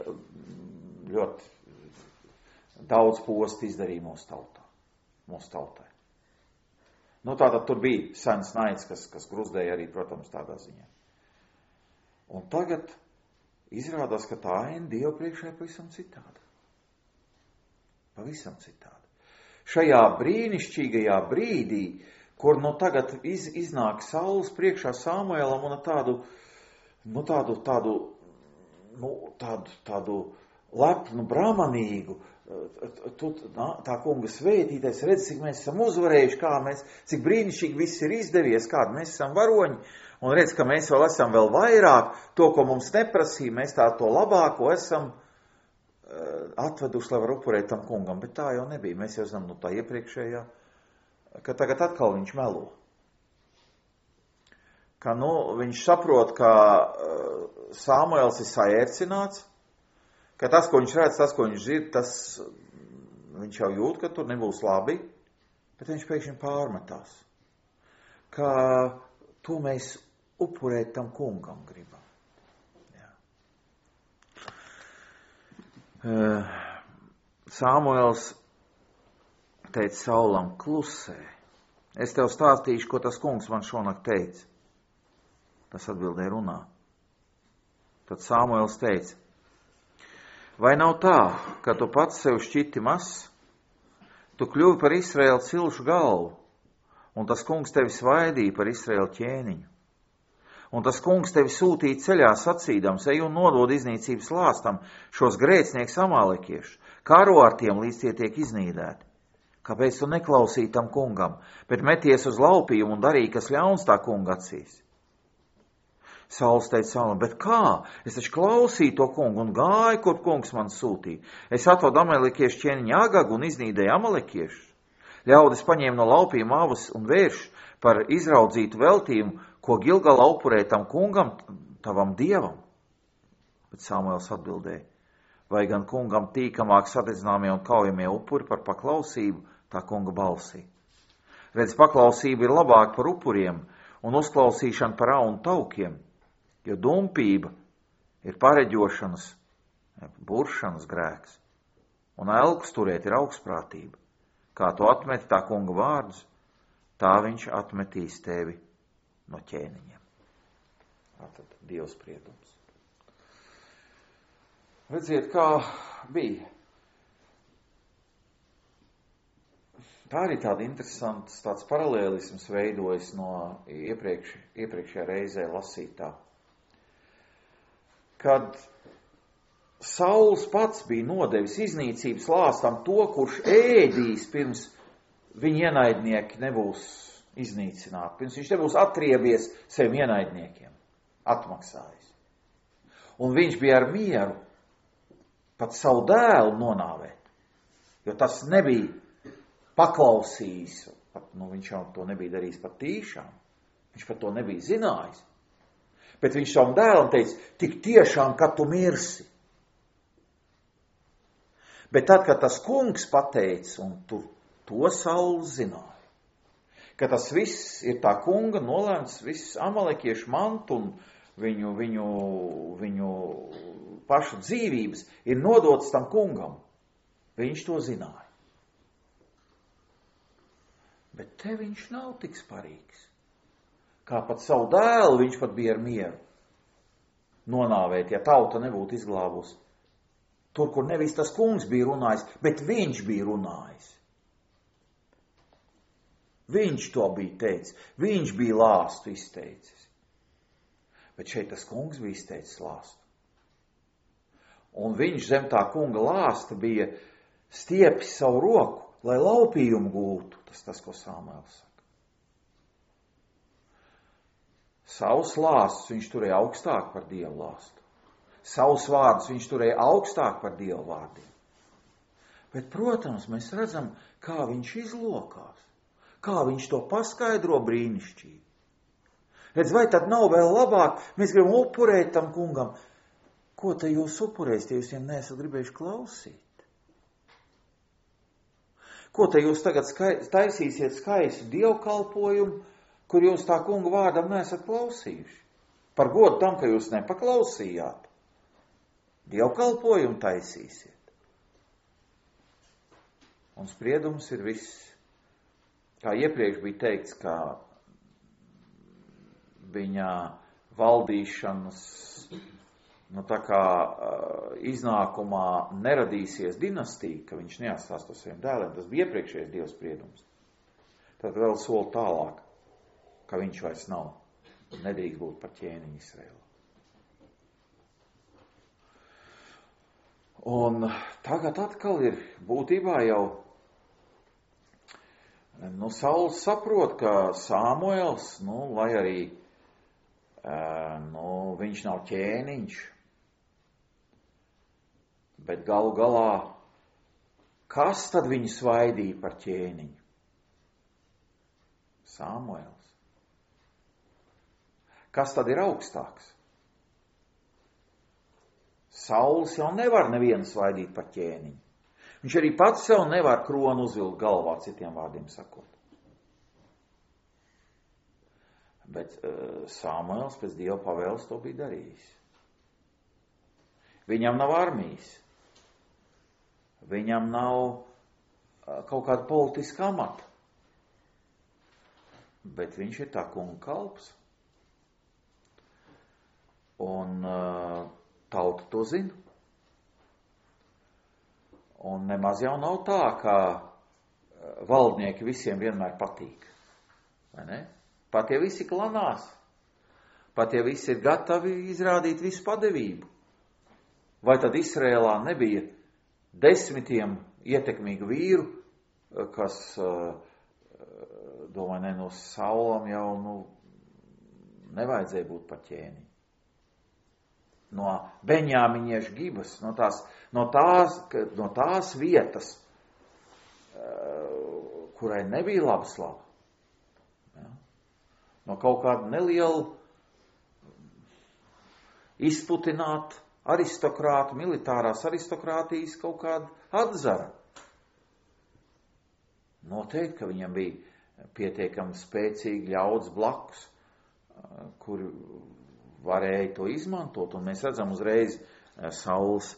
ļoti daudz postu izdarīja mūsu tautā, mūsu tautai. Nu, tātad tur bija sens naids, kas, kas gruzdēja arī, protams, tādā ziņā. Un tagad izrādās, ka tā aina Dievu priekšā ir pavisam citāda. Pavisam citāda. Šajā brīnišķīgajā brīdī, kur nu tagad iz, iznāk saules priekšā Samuēlam un tādu, nu tādu, tādu, nu tādu, tādu lepnu, bramanīgu, tu, tā kunga svētītais, redz, cik mēs esam uzvarējuši, kā mēs, cik brīnišķīgi viss ir izdevies, kādi mēs esam varoņi, un redz, ka mēs vēl esam vēl vairāk, to, ko mums neprasīja, mēs tā to labāko esam atveduši, lai var upurēt tam kungam, bet tā jau nebija, mēs jau zinām, nu tā iepriekšējā, ka tagad atkal viņš melo. Ka, nu, viņš saprot, ka Samuēls ir saērcināts, ka tas, ko viņš redz, tas, ko viņš dzird, tas viņš jau jūt, ka tur nebūs labi, bet viņš pēkšņi pārmetās. Ka to mēs upurēt tam kungam gribam. Jā. Uh, Samuēls teica Saulam, klusē. Es tev stāstīšu, ko tas kungs man šonakt teica. Tas atbildēja runā. Tad Samuēls teica, vai nav tā, ka tu pats sev šķiti mazs, tu kļuvi par Izraēlu cilšu galvu, un tas kungs tevi svaidīja par Izraēlu ķēniņu. Un tas kungs tevi sūtīja ceļā sacīdams, ej un nodod iznīcības lāstam šos grēcnieks amalekiešus, karo ar tiem, līdz tie tiek iznīdēti. Kāpēc tu neklausīji tam kungam, bet meties uz laupījumu un darīji, kas ļauns tā kunga acīs? Sauls teica Saulam, bet kā? Es taču klausīju to kungu un gāju, kur kungs man sūtīja. Es atvedu amalekiešu ķēniņu Agagu un iznīdēju amalekiešus. Ļaudis paņēma no laupījuma avas un vērš par izraudzītu veltījumu, ko Gilgalā upurēja tam kungam, tavam Dievam. Bet Samuēls atbildēja, vai gan kungam tīkamāk sadedzināmie un kaujamie upuri par paklausību tā kunga balsī. Redz, paklausība ir labāka par upuriem un uzklausīšana par aunu taukiem, jo dumpība ir pareģošanas, buršanas grēks, un elkus turēt ir augstprātība. Kā tu atmeti tā kunga vārdus, tā viņš atmetīs tevi no ķēniņiem. Tātad Dieva spriedums. Redziet, kā bija. Tā arī tāda interesants tāds paralēlisms veidojas no iepriekš, iepriekšējā reizē lasītā. Kad Sauls pats bija nodevis iznīcības lāstam to, kurš ēdīs pirms viņa ienaidnieki nebūs iznīcināti, pirms viņš nebūs atriebies saviem ienaidniekiem, atmaksājis. Un viņš bija ar mieru pat savu dēlu nonāvēt, jo tas nebija paklausījis, pat, nu, viņš jau to nebija darījis pat tīšām, viņš pat to nebija zinājis. Bet viņš savam dēlam teica, tik tiešām, ka tu mirsi. Bet tad, kad tas kungs pateica, un tu, to Sauls zināja, ka tas viss ir tā kunga nolēmts, viss amalekiešu mantu un viņu, viņu, viņu pašu dzīvības ir nodots tam kungam. Viņš to zināja. Bet te viņš nav tik sparīgs. Kā pat savu dēlu viņš pat bija ar mieru nonāvēt, ja tauta nebūtu izglābusi. Tur, kur nevis tas kungs bija runājis, bet viņš bija runājis. Viņš to bija teicis, viņš bija lāstu izteicis. Bet šeit tas kungs bija izteicis lāstu. Un viņš zem tā kunga lāsta bija stiepis savu roku, lai laupījumu gūtu. Tas tas, ko Samuēls saka. Savus lāstus viņš turēja augstāk par Dievu lāstu. Savus vārdus viņš turēja augstāk par Dievu vārdiem. Bet, protams, mēs redzam, kā viņš izlokās, kā viņš to paskaidro brīnišķīgi. Redz, vai tad nav vēl labāk, mēs gribam upurēt tam kungam. Ko te jūs upurēsiet, ja jūs viņam neesat gribējuši klausīt? Ko te jūs tagad skai, taisīsiet skaistu dievkalpojumu, kur jūs tā kunga vārdam neesat klausījuši? Par godu tam, ka jūs nepaklausījāt. Dievkalpojumu taisīsiet. Un spriedums ir viss. Kā iepriekš bija teikts, ka viņa valdīšanas, nu tā kā uh, iznākumā neradīsies dinastija, ka viņš neatstās to saviem dēliem, tas bija iepriekšējais Dieva spriedums. Tad vēl soli tālāk, ka viņš vairs nav, nedrīkst būt par ķēniņu Izraēlā. Un tagad atkal ir būtībā jau, nu, Sauls saprot, ka Samuēls, nu, lai arī, uh, nu, viņš nav ķēniņš, bet galu galā, kas tad viņu svaidīja par ķēniņu? Samuēls. Kas tad ir augstāks? Sauls jau nevar nevienu svaidīt par ķēniņu. Viņš arī pats sev nevar kronu uzvilkt galvā, citiem vārdiem sakot. Bet uh, Samuēls pēc Dieva pavēles to bija darījis. Viņam nav armijas. Viņam nav uh, kaut kāda politiska amata. Bet viņš ir tā kunga kalps. Un uh, tauta to zina. Un nemaz jau nav tā, ka valdnieki visiem vienmēr patīk. Vai ne? Pat ja visi klanās. Pat ja visi ir gatavi izrādīt visu padevību. Vai tad Izrēlā nebija desmitiem ietekmīgu vīru, kas, domāju, ne no Saulam jau, nu, nevajadzēja būt par ķēniņu. No Beņāmiņiešu gibas, no tās, no tās, no tās vietas, kurai nebija laba slava. Ja? No kaut kāda neliela izputināt aristokrātu, militārās aristokrātijas kaut kāda atzara. Noteikti, ka viņam bija pietiekami spēcīgi ļauds blakus, kuri varēja to izmantot, un mēs redzam uzreiz Sauls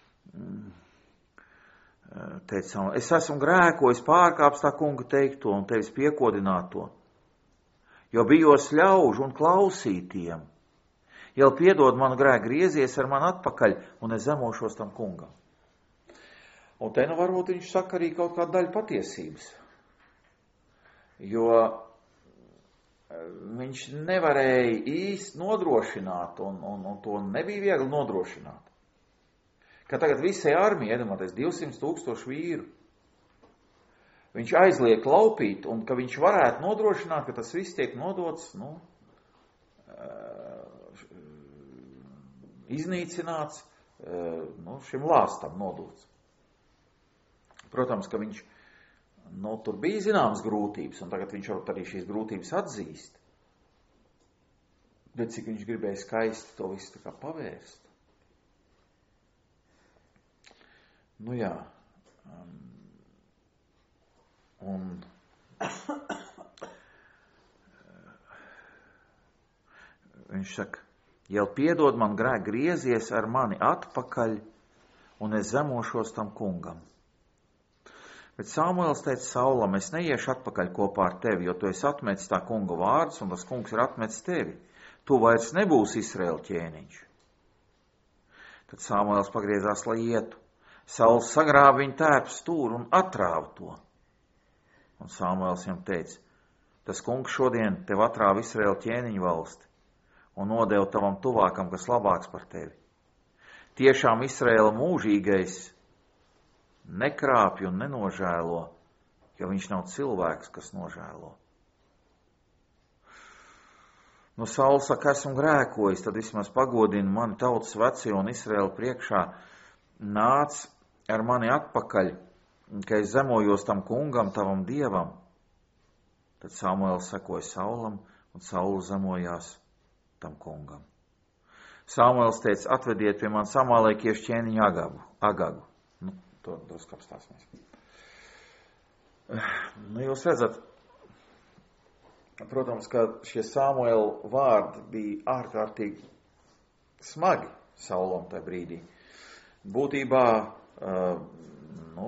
teica, es esmu grēkojis, pārkāps tā kunga teikto un tevis piekodināto, jo bijos ļaužu un klausītiem, Ja piedod manu grēku, griezies ar mani atpakaļ, un es zemošos tam kungam. Un te nu varbūt viņš saka arī kaut kādu daļu patiesības. Jo viņš nevarēja īsti nodrošināt, un, un, un to nebija viegli nodrošināt. Ka tagad visai armijai, iedomāties, divsimt tūkstoši vīru, viņš aizliek laupīt, un ka viņš varētu nodrošināt, ka tas viss tiek nodots, nu, iznīcināts, nu, šim lāstam nodots. Protams, ka viņš, nu, tur bija zināmas grūtības, un tagad viņš arī šīs grūtības atzīst. Bet cik viņš gribēja skaisti to visu tā kā pavērst. Nu jā. Um, un viņš saka, ja piedod man grēku, griezies ar mani atpakaļ, un es zemošos tam kungam. Bet Samuels teica Saulam, es neiešu atpakaļ kopā ar tevi, jo tu esi atmetis tā kunga vārdus, un tas kungs ir atmetis tevi. Tu vairs nebūsi Izraēla ķēniņš. Tad Samuels pagriezās, lai ietu. Sauls sagrāva viņa tērpu stūru un atrāva to. Un Samuels viņam teica, tas kungs šodien tev atrāva Izraēla ķēniņu valsti un nodeva tavam tuvākam, kas labāks par tevi. Tiešām Izraēla mūžīgais nekrāpj un nenožēlo, jo viņš nav cilvēks, kas nožēlo. Nu, Sauls saka, esmu grēkojis, tad vismaz pagodina mani tautas vecie un Izraēla priekšā, nāc ar mani atpakaļ, ka es zemojos tam kungam, tavam dievam. Tad Samuels sekoja Saulam, un Saulu zemojās tam kungam. Samuels teica, atvediet pie man amalekiešu ķēniņu Agagu. Agagu. Nu, to drusku apstāsimies. Nu, jūs redzat, protams, ka šie Samuela vārdi bija ārkārtīgi smagi Saulam tajā brīdī. Būtībā, uh, nu,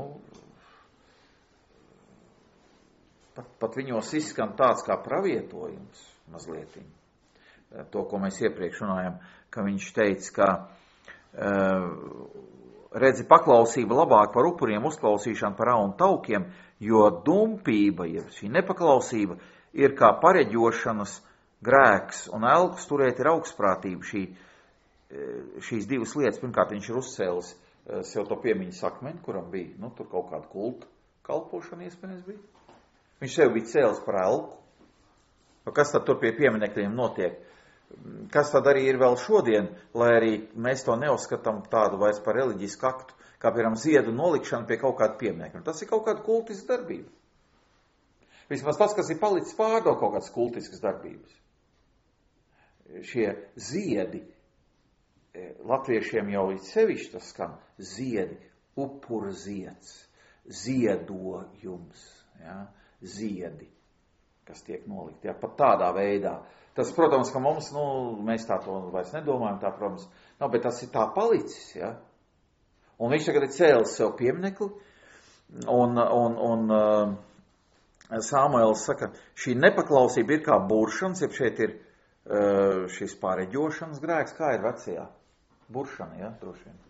pat, pat viņos izskan tāds kā pravietojums mazlietiņ. To, ko mēs iepriekš runājam, ka viņš teica, ka uh, redzi paklausība labāk par upuriem uzklausīšanu par aunu taukiem, jo dumpība, ja šī nepaklausība, ir kā pareģošanas grēks, un elkus turēt ir augstprātība. Šī, šīs divas lietas, pirmkārt, viņš ir uzcēlis sev to piemiņas akmeni, kuram bija, nu, tur kaut kāda kulta kalpošana iespējams bija. Viņš sev bija cēlis par elku. Kas tad tur pie pieminekļiem notiek? Kas tad arī ir vēl šodien, lai arī mēs to neuzskatām tādu vairs par reliģisku aktu, kā piemēram ziedu nolikšanu pie kaut kāda pieminekļa. Tas ir kaut kāda kultiska darbība. Vismaz tas, kas ir palicis pārdo kaut kādas kultiskas darbības. Šie ziedi, latviešiem jau ir sevišķi tas skan, ziedi, upura zieds, ziedojums, ja? Ziedi, kas tiek nolikti, ja? Pat tādā veidā. Tas, protams, ka mums, nu, mēs tā to vairs nedomājam, tā, protams, nav, bet tas ir tā palicis, ja? Un viņš tagad ir cēlis sev pieminekli, un, un, un uh, Samuels saka, šī nepaklausība ir kā buršanas, ja šeit ir uh, šis pāreģošanas grēks, kā ir vecajā? Buršana, ja, droši vien.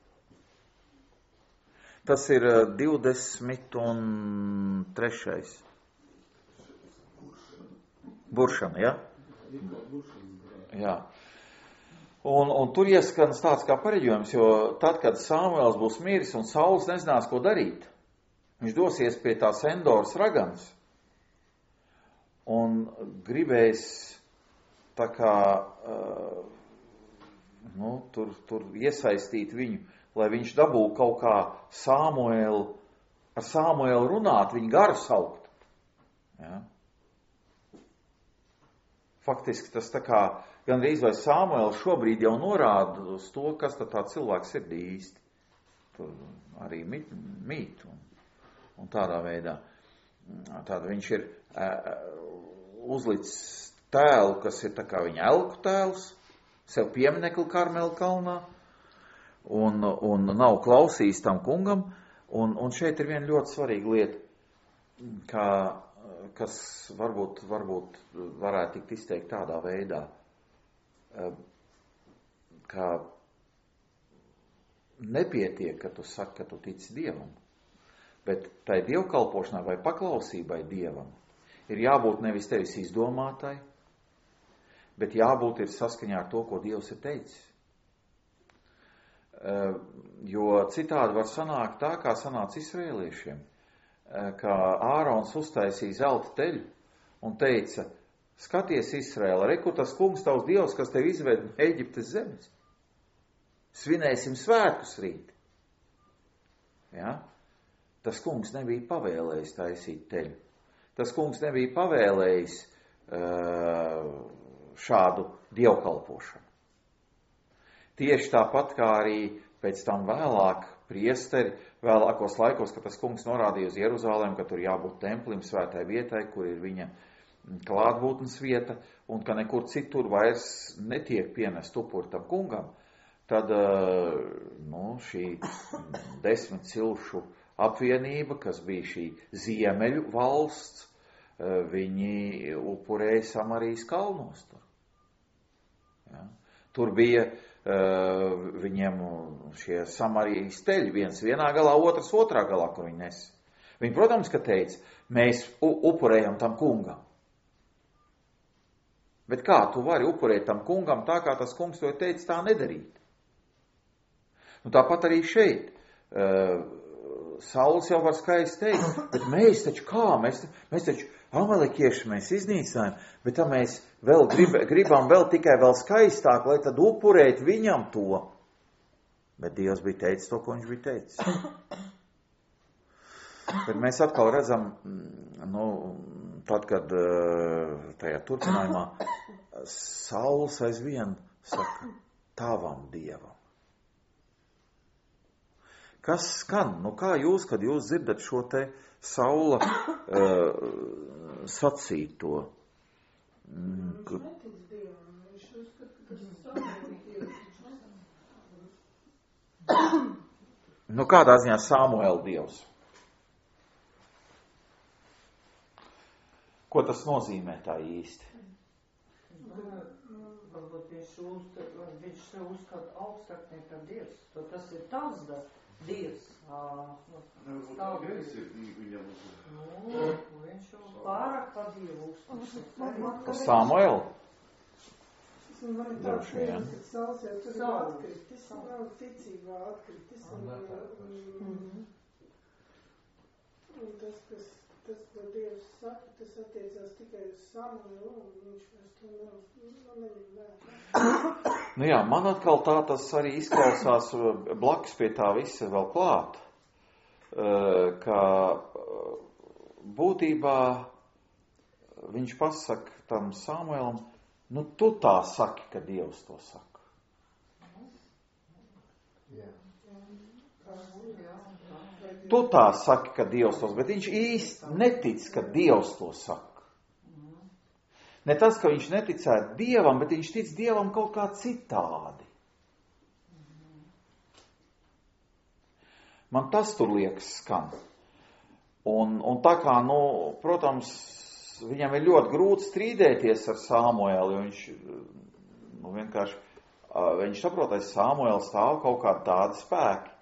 Tas ir uh, divdesmit trešais. Buršana, ja? Jā. Un, un tur ieskanas tāds kā pareģojums, jo tad, kad Samuels būs miris un Sauls nezinās, ko darīt, viņš dosies pie tās Endoras raganas un gribēs tā kā, uh, nu, tur, tur iesaistīt viņu, lai viņš dabū kaut kā Samuelu, ar Samuelu runāt, viņu garu saukt. Ja? Faktiski tas tā kā gandrīz vai Samuels šobrīd jau norāda uz to, kas tad tā cilvēks sirdī īsti. Tur arī mīt, mīt un, un tādā veidā. Tāda viņš ir uh, uzlicis tēlu, kas ir tā kā viņa elku tēls, sev pieminekli Karmela kalnā, un, un nav klausījis tam kungam. Un, un šeit ir viena ļoti svarīga lieta, kā kas varbūt, varbūt varētu tikt izteikt tādā veidā. ka nepietiek, ka tu saki, ka tu tici Dievam, bet tai dievkalpošanai vai paklausībai Dievam ir jābūt nevis tevis izdomātai, bet jābūt ir saskaņā ar to, ko Dievs ir teicis. Jo citādi var sanākt tā, kā sanāca izrēliešiem, ka Ārons uztaisīja zelta teļu un teica, skaties Izraēla, re, kur tas kungs tavs Dievs, kas tev izved no Eģiptes zemes. Svinēsim svētkus rīt. Ja? Tas kungs nebija pavēlējis taisīt teļu. Tas kungs nebija pavēlējis uh, šādu dievkalpošanu. Tieši tāpat kā arī pēc tam vēlāk priesteri, vēlākos laikos, kad tas kungs norādīja uz Jeruzālēm, ka tur jābūt templim, svētai vietai, kur ir viņa klātbūtnes vieta, un ka nekur citur vairs netiek pienest upuri tam kungam, tad nu, šī desmit cilšu apvienība, kas bija šī ziemeļu valsts, viņi upurēja Samarijas kalnos tur. Ja? Tur bija viņiem šie Samarijas teļi, viens vienā galā, otrs otrā galā, kur viņi nes. Viņi, protams, ka teica, mēs upurējam tam kungam. Bet kā tu vari upurēt tam kungam tā, kā tas kungs to teica, tā nedarīt? Nu, tāpat arī šeit. Uh, Sauls jau var skaisti teikt, bet mēs taču kā? Mēs, mēs taču amalekieši mēs iznīcinājām, bet tā mēs vēl grib, gribam vēl tikai vēl skaistāk, lai tad upurēt viņam to. Bet Dievs bija teicis to, ko viņš bija teicis. Bet mēs atkal redzam, nu, tad, kad tajā turpinājumā Sauls aizvien saka tavam Dievam. Kas skan? Nu kā jūs, kad jūs dzirdat šo te Saula uh, sacīto? Mm, Viņš netic Dievam, viņš uzskata, ka tas Samuēl Dievs. Nu kādā ziņā Samuēl Dievs? Ko tas nozīmē tā īsti? Varbūt viņš uzskata, viņš sev uzskata augstāk nekā Dievs. To tas ir tavs da. Dievs. Stāvs. Nu, viņš jau pārāk pa Dievu uzskata. Samuēl? Man ir tāds vien, ka Sauls jau tur ir atkritis, nav ticībā atkritis. Un tas, kas, tas, ko Dievs saka, tas attiecās tikai uz Samuēlu, un viņš vairs to nav neņem vērā. Nu jā, man atkal tā tas arī izklausās blakus pie tā visa vēl klāt, ka būtībā viņš pasaka tam Samuēlam, nu tu tā saki, ka Dievs to saka. Jā. Tu tā saki, ka Dievs to saka, bet viņš īsti netic, ka Dievs to saka. Ne tas, ka viņš neticētu Dievam, bet viņš tic Dievam kaut kā citādi. Man tas tur liekas skan. Un, un tā kā, nu, protams, viņam ir ļoti grūti strīdēties ar Samuēlu, jo viņš, nu, vienkārši, viņš saprot, aiz Samuēla stāv kaut kādi tādi spēki,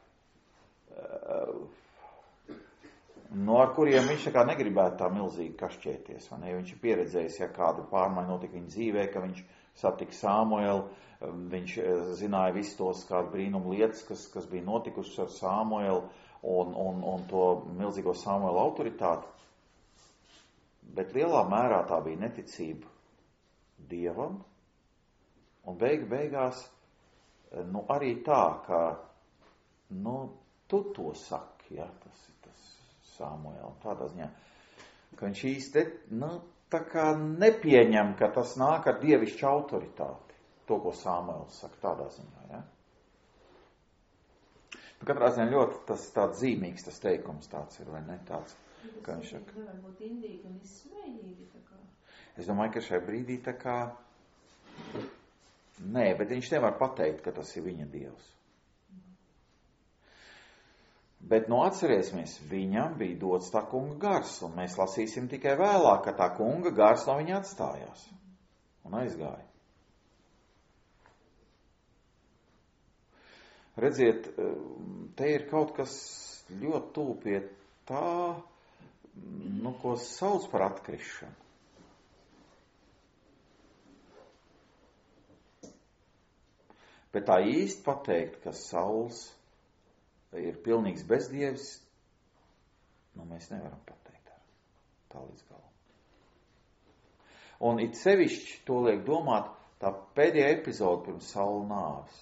no ar kuriem viņš tā kā negribētu tā milzīgi kašķēties. Ja viņš ir pieredzējis, ja kādu pārmaiņu notika viņa dzīvē, ka viņš satika Samuēlu, viņš zināja visus tos kādu brīnumu lietas, kas, kas bija notikušas ar Samuēlu un, un, un to milzīgo Samuēlu autoritāti. Bet lielā mērā tā bija neticība Dievam, un beig, beigās, nu arī tā, ka, nu, tu to saki, ja, tas ir tas Samuēlam, tādā ziņā, ka viņš īsti, nu, tā kā nepieņem, ka tas nāk ar dievišķu autoritāti, to, ko Samuēls saka, tādā ziņā, ja. Nu, katrā ziņā ļoti tas tāds zīmīgs tas teikums tāds ir, vai ne tāds, ka viņš saka. Nevar būt indīgi un izsmējīgi, tā kā. Es domāju, ka šai brīdī tā kā, nē, bet viņš nevar pateikt, ka tas ir viņa Dievs. Bet, nu, atcerēsimies, viņam bija dots tā kunga gars, un mēs lasīsim tikai vēlāk, ka tā kunga gars no viņa atstājās un aizgāja. redziet, te ir kaut kas ļoti tuvu pie tā, nu, ko sauc par atkrišanu. Bet tā īsti pateikt, ka Sauls ir pilnīgs bezdievis, nu, mēs nevaram pateikt tā līdz galam. Un it sevišķi to liek domāt tā pēdējā epizode pirms Saula nāves,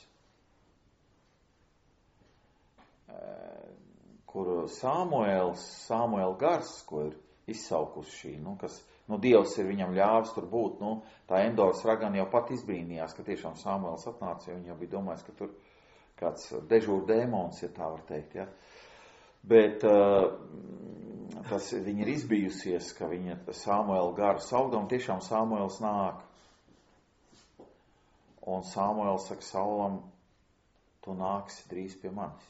kur Samuēls, Samuēla gars, ko ir izsaukusi šī, nu, kas, nu, Dievs ir viņam ļāvis tur būt, nu, tā Endoras ragana jau pat izbrīnījās, ka tiešām Samuēls atnāca, jo viņa bija domājis, ka tur kāds dežūr dēmons, ja tā var teikt, ja. Bet uh, tas viņa ir izbijusies, ka viņa Samuēla garu sauga, un tiešām Samuēls nāk. Un Samuēls saka Saulam, tu nāksi drīz pie manis.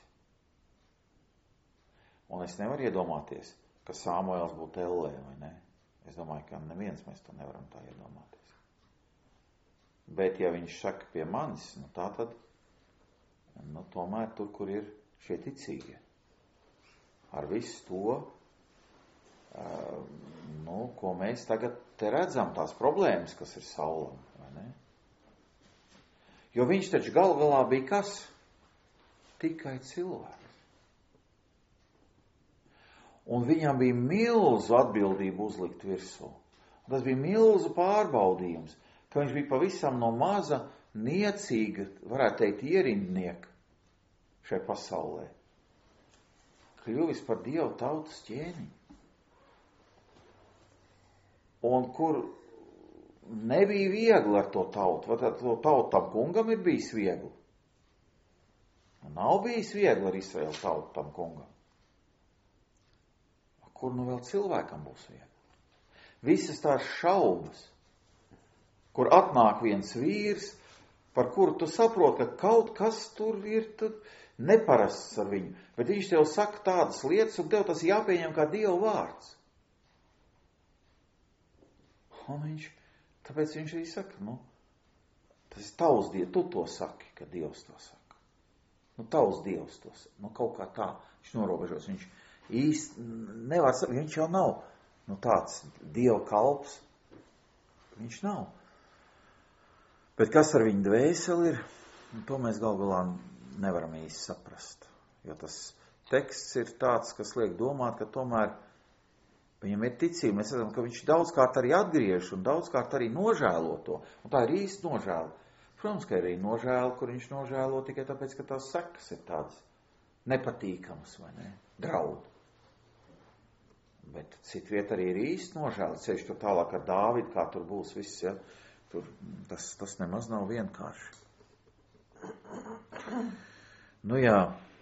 Un es nevaru iedomāties, ka Samuēls būtu ellē, vai ne? Es domāju, ka neviens mēs to nevaram tā iedomāties. Bet, ja viņš saka pie manis, nu tā tad, nu tomēr tur, kur ir šie ticīgie. Ar visu to, uh, nu, ko mēs tagad te redzam, tās problēmas, kas ir Saulam, vai ne? Jo viņš taču gal galā bija kas? Tikai cilvēks. Un viņam bija milzu atbildību uzlikt virsū. Un tas bija milzu pārbaudījums, ka viņš bija pavisam no maza, niecīga, varētu teikt, ierindnieka šai pasaulē. Kļuvis par Dievu tautas ķēniņu. Un kur nebija viegli ar to tautu, vai to tautu tam kungam ir bijis viegli? Un nav bijis viegli ar Izraēlu tautu tam kungam. Kur nu vēl cilvēkam būs viegli? Visas tās šaubas, kur atnāk viens vīrs, par kuru tu saproti, ka kaut kas tur ir tur neparasts ar viņu, bet viņš tev saka tādas lietas, un tev tas jāpieņem kā Dieva vārds. Un viņš, tāpēc viņš arī saka, nu, tas ir tavs Dievs, tu to saki, ka Dievs to saka. Nu, tavs Dievs to saka, nu, kaut kā tā, viņš norobežos, viņš īsti nevar saprast, viņš jau nav nu, tāds Dieva kalps. Viņš nav. Bet kas ar viņu dvēseli ir, nu, to mēs gal galā nevaram īsti saprast. Jo tas teksts ir tāds, kas liek domāt, ka tomēr viņam ir ticība. Mēs redzam, ka viņš daudzkārt arī atgriež un daudzkārt arī nožēlo to. Un tā ir īsti nožēla. Protams, ka ir arī nožēla, kur viņš nožēlo tikai tāpēc, ka tās sekas ir tādas nepatīkamas, vai ne? Draudi. Bet cita vieta arī ir īsti nožēla. Ceļš tur tālāk ar Dāvidu, kā tur būs viss, ja? Tur, tas, tas nemaz nav vienkārši. Nu jā,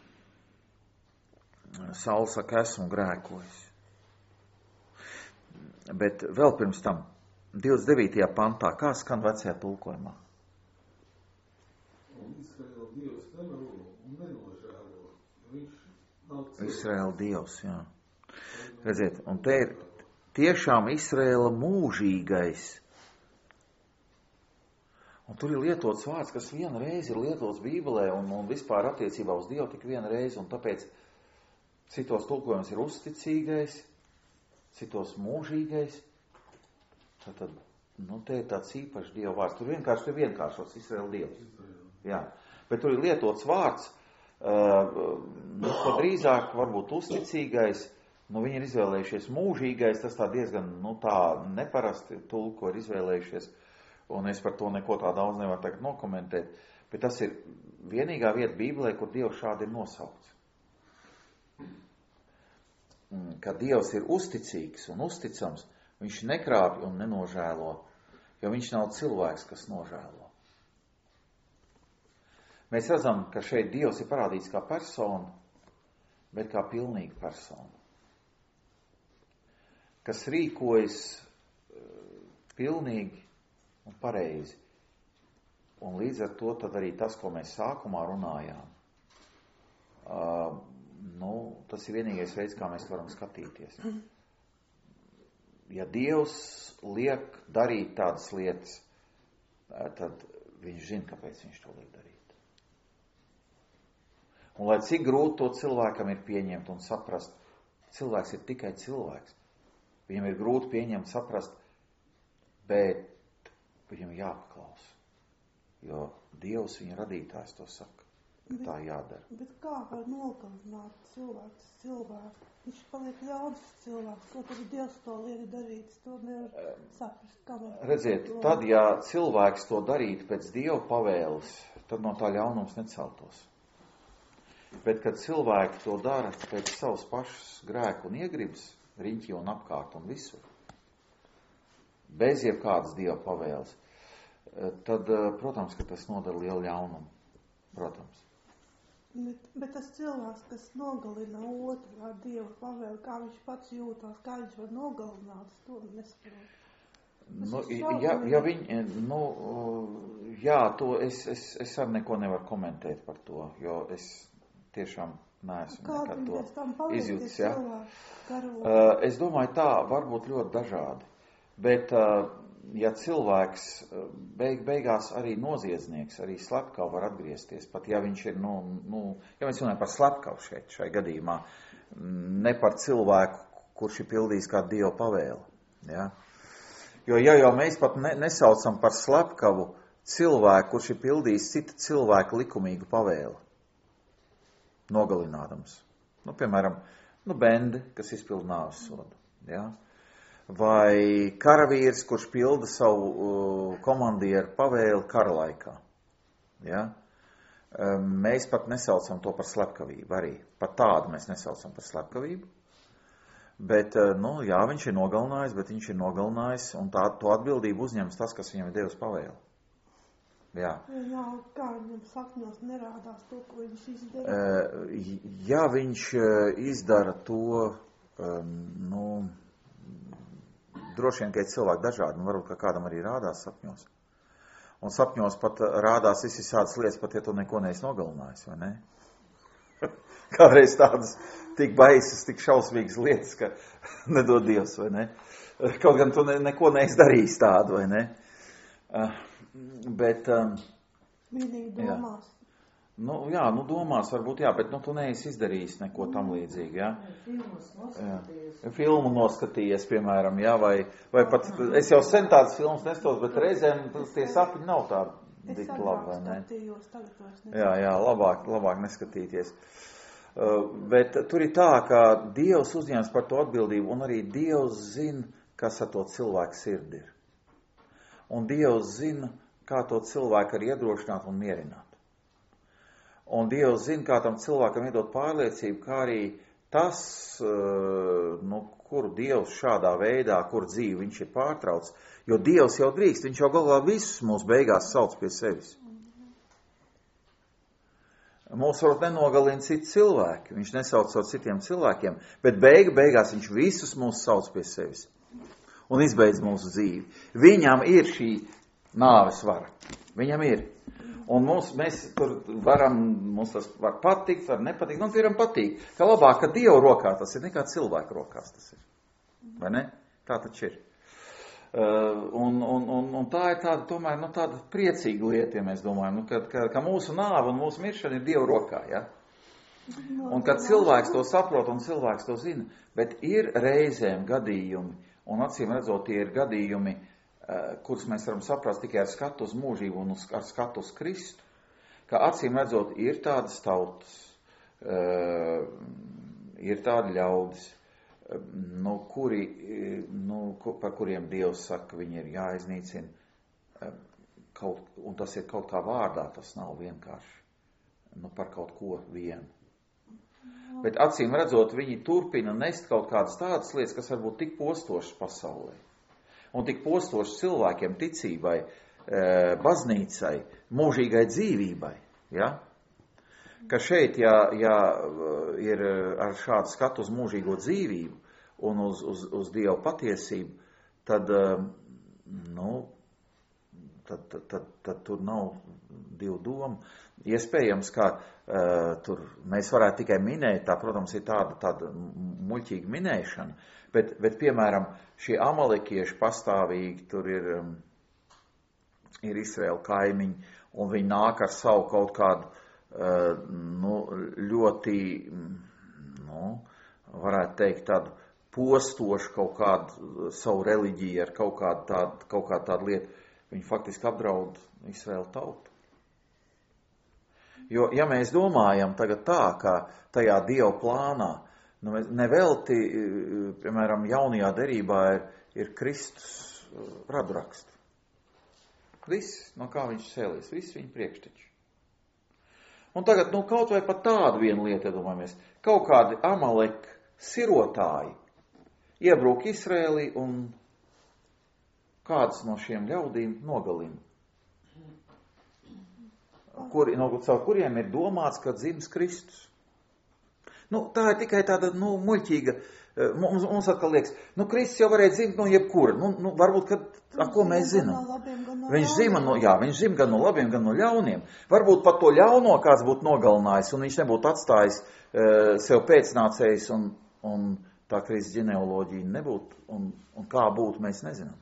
Sauls saka, esmu grēkojis. Bet vēl pirms tam, divdesmit devītajā pantā, kā skan vecajā tulkojumā? Un Izraēla Dievs nemelo un nenožēlo. Viņš nav cilvēks. Izraēla Dievs, jā. Redziet, un te ir tiešām Izraēla mūžīgais. Un tur ir lietots vārds, kas viena reize ir lietots Bībelē un, un vispār attiecībā uz Dievu tik viena reize, un tāpēc citos tulkojums ir uzticīgais, citos mūžīgais. Tātad, nu, te ir tāds īpašs Dieva vārds. Tur vienkārši tur vienkāršots Izraēla Dievs. Jā. Bet tur ir lietots vārds, uh, nu, ko drīzāk varbūt uzticīgais. Nu, viņi ir izvēlējušies mūžīgais, tas tā diezgan, nu, tā neparasti tulko ir izvēlējušies, un es par to neko tā daudz nevaru tagad nokomentēt, bet tas ir vienīgā vieta Bībelē, kur Dievs šādi ir nosaukts. Ka Dievs ir uzticīgs un uzticams, viņš nekrāpj un nenožēlo, jo viņš nav cilvēks, kas nožēlo. Mēs redzam, ka šeit Dievs ir parādīts kā persona, bet kā pilnīga persona, kas rīkojas pilnīgi un pareizi. Un līdz ar to tad arī tas, ko mēs sākumā runājām, uh, nu, tas ir vienīgais veids, kā mēs varam skatīties. Ja Dievs liek darīt tādas lietas, tad viņš zina, kāpēc viņš to liek darīt. Un lai cik grūti to cilvēkam ir pieņemt un saprast, cilvēks ir tikai cilvēks. Viņam ir grūti pieņemt, saprast, bet viņam jāpaklausa. Jo Dievs viņa radītājs to saka, ka bet, tā jādara. Bet kā var nogalināt cilvēks cilvēku? Viņš paliek ļaudis cilvēks, ko tad Dievs to liek darīt, to nevar saprast. Kā var Redziet, tad, ja cilvēks to darītu pēc Dieva pavēles, tad no tā ļaunums neceltos. Bet, kad cilvēki to dara pēc savas pašas grēku un iegribas, riņķi un apkārt un visur, bez jebkādas Dieva pavēles, tad, protams, ka tas nodara lielu ļaunumu. Protams. Bet, bet tas cilvēks, kas nogalina otru ar Dieva pavēli, kā viņš pats jūtās, kā viņš var nogalināt, to nesaprotu. Nu, ja, ja viņi, nu, jā, to es, es, es arī neko nevaru komentēt par to, jo es tiešām neesmu nekad to izjūtis, ja. Uh, es domāju tā, varbūt ļoti dažādi, bet uh, ja cilvēks beig, beigās arī noziedznieks, arī slepkavu var atgriezties, pat ja viņš ir, nu, nu ja mēs runājam par slepkavu šeit, šai gadījumā, ne par cilvēku, kurš ir pildījis kādu Dieva pavēli, ja. Jo ja jau mēs pat ne, nesaucam par slepkavu cilvēku, kurš ir pildījis cita cilvēka likumīgu pavēli, nogalinādams. Nu, piemēram, nu, bendi, kas izpilda nāves sodu, ja? Vai karavīrs, kurš pilda savu uh, komandieru pavēli kara laikā, ja? Um, mēs pat nesaucam to par slepkavību arī. Pat tādu mēs nesaucam par slepkavību. Bet, nu, jā, viņš ir nogalinājis, bet viņš ir nogalinājis, un tā, to atbildību uzņems tas, kas viņam ir devis pavēli. Jā. Jā, kā viņam sapņos nerādās to, ko viņš izdara? Uh, ja viņš izdara to, um, nu, droši vien, ka ir cilvēki dažādi, un varbūt, ka kādam arī rādās sapņos. Un sapņos pat rādās visādas lietas, pat ja tu neko neesi nogalinājis, vai ne? Kādreiz tādas tik baisas, tik šausmīgas lietas, ka nedod Dievs, vai ne? Kaut gan tu ne, neko neesi darījis tādu, vai ne? Uh, bet... Um, Vienīgi domās. Jā. Nu, jā, nu domās varbūt, jā, bet nu tu neesi izdarījis neko tam līdzīgi, jā? Filmas noskatījies. Jā. Filmu noskatījies, piemēram, jā, vai, vai pat, es jau sen tādas filmas nestos, bet reizēm tie sapņi nav tādi tik labi, vai ne? Jā, jā, labāk, labāk neskatīties. Uh, bet tur ir tā, ka Dievs uzņems par to atbildību, un arī Dievs zina, kas ar to cilvēku sirdi ir. Un Dievs zina, kā to cilvēku arī iedrošināt un mierināt. Un Dievs zina, kā tam cilvēkam iedot pārliecību, kā arī tas, uh, nu, kuru Dievs šādā veidā, kur dzīvi viņš ir pārtrauc, jo Dievs jau drīkst, viņš jau galvā visus mūs beigās sauc pie sevis. Mūs varbūt nenogalina citi cilvēki, viņš nesauc ar citiem cilvēkiem, bet beiga beigās viņš visus mūs sauc pie sevis un izbeidz mūsu dzīvi. Viņam ir šī nāves vara, viņam ir. Un mums, mēs tur varam, mums tas var patikt, var nepatikt, un piemēram patīk, ka labāk, ka Dieva rokā tas ir, nekā cilvēka rokās tas ir. Vai ne? Tā taču ir. Uh, un, un, un, un tā ir tāda, tomēr, nu, tāda priecīga lieta, ja mēs domājam, nu, ka, ka, ka mūsu nāve un mūsu miršana ir Dieva rokā, ja? Un kad cilvēks to saprot un cilvēks to zina, bet ir reizēm gadījumi, un acīm redzot, tie ir gadījumi, uh, kurus mēs varam saprast tikai ar skatu uz mūžību un uz, ar skatu uz Kristu, ka acīm redzot, ir tādas tautas, uh, ir tādi ļaudis, nu, kuri, nu, par kuriem Dievs saka, viņi ir jāiznīcina, kaut, un tas ir kaut kā vārdā, tas nav vienkārši, nu, par kaut ko vienu. Bet acīm redzot, viņi turpina nest kaut kādas tādas lietas, kas varbūt tik postošas pasaulē, un tik postošas cilvēkiem, ticībai, baznīcai, mūžīgai dzīvībai, ja? Ka šeit, ja, ja ir ar šādu skatu uz mūžīgo dzīvību un uz, uz, uz Dievu patiesību, tad, nu, tad, tad, tad, tad tur nav divu domu. Iespējams, ka uh, tur mēs varētu tikai minēt, tā, protams, ir tāda, tāda muļķīga minēšana, bet, bet, piemēram, šie amalekieši pastāvīgi, tur ir, ir Izraēla kaimiņi, un viņi nāk ar savu kaut kādu nu, ļoti, nu, varētu teikt, tādu postošu kaut kādu savu reliģiju ar kaut kādu tādu, kaut kādu tādu lietu, viņi faktiski apdraud Izraēlu tautu. Jo, ja mēs domājam tagad tā, ka tajā Dieva plānā, nu, nevelti, piemēram, jaunajā derībā ir, ir Kristus raduraksti. Viss, no kā viņš cēlies, viss viņa priekšteči. Un tagad, nu, kaut vai pat tādu vienu lietu, iedomājamies, kaut kādi Amaleki sirotāji iebrūk Izraēlī un kāds no šiem ļaudīm nogalina. Kur, no caur kuriem ir domāts, ka dzims Kristus. Nu, tā ir tikai tāda, nu, muļķīga, mums, mums atkal liekas, nu, Kristus jau varēja dzimt no jebkura, nu, nu varbūt, kad, ar ko mēs zinām. Viņš zima no, jā, viņš zima gan no labiem, gan no ļauniem. Varbūt pat to ļauno kāds būtu nogalinājis, un viņš nebūtu atstājis uh, sev pēcnācējs, un, un tā Kristus ģenealoģija nebūtu, un, un kā būtu, mēs nezinām.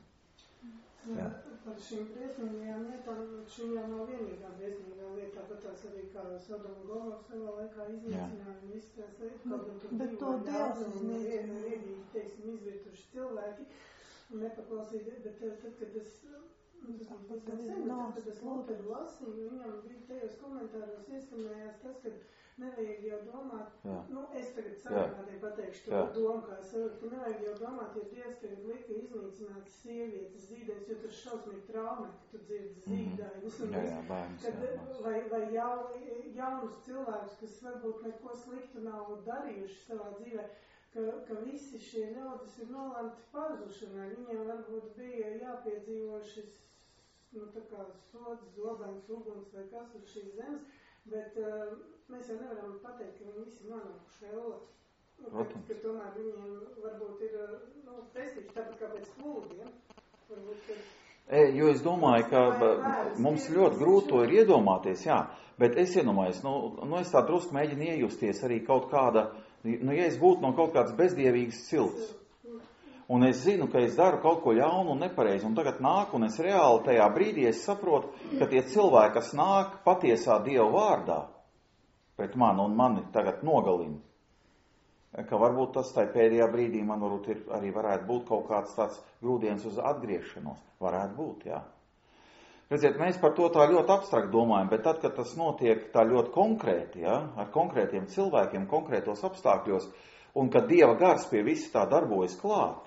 Jā. Par šīm briesmīgajām lietām, šī jau nav vienīgā briesmīgā lietā, bet tās arī kā Sodoma un Gomora savā laikā iznīcināja un viss tās lietas, kaut un tur dzīvo daudz un riebīgi, teiksim, izvietuši cilvēki un nepaklausīja, bet tad, kad es, tas man pats sen, bet kad es Luteru lasīju, viņam bija tajos komentāros ieskanējās tas, ka nevajag jau domāt, jā. Nu, es tagad sarunātiem pateikšu to domu, kā es savu, ka nevajag jau domāt, ja Dievs tagad lika iznīcināt sievietes zīdēs, jo tas šausmīgi traumē, ka tu dzirdi zīdājus, un kad, vai, vai jau, jaunus cilvēkus, kas varbūt neko sliktu nav darījuši savā dzīvē, ka, ka visi šie ļaudis ir nolemti pazušanai, viņiem varbūt bija jāpiedzīvo šis, nu, tā kā sods, zobens, uguns vai kas uz šīs zemes, bet uh, mēs jau nevaram pateikt, ka viņi visi nonākuši ellē. Ka, ka tomēr viņiem varbūt ir, nu, prestīši, tāpat kā pēc plūdiem. Varbūt, ka... E, jo es domāju, ka mums ļoti grūti to ir iedomāties, jā. Bet es iedomājos, nu, nu es tā drusku mēģinu iejusties arī kaut kāda, nu, ja es būtu no kaut kādas bezdievīgas cilts. Un es zinu, ka es daru kaut ko ļaunu un nepareizi, un tagad nāk, un es reāli tajā brīdī es saprotu, ka tie cilvēki, kas nāk patiesā Dieva vārdā pret mani un mani tagad nogalina, ka varbūt tas tai pēdējā brīdī man varbūt ir, arī varētu būt kaut kāds tāds grūdiens uz atgriešanos. Varētu būt, jā. Redziet, mēs par to tā ļoti abstrakt domājam, bet tad, kad tas notiek tā ļoti konkrēti, jā, ar konkrētiem cilvēkiem, konkrētos apstākļos, un kad Dieva gars pie visa tā darbojas klāt,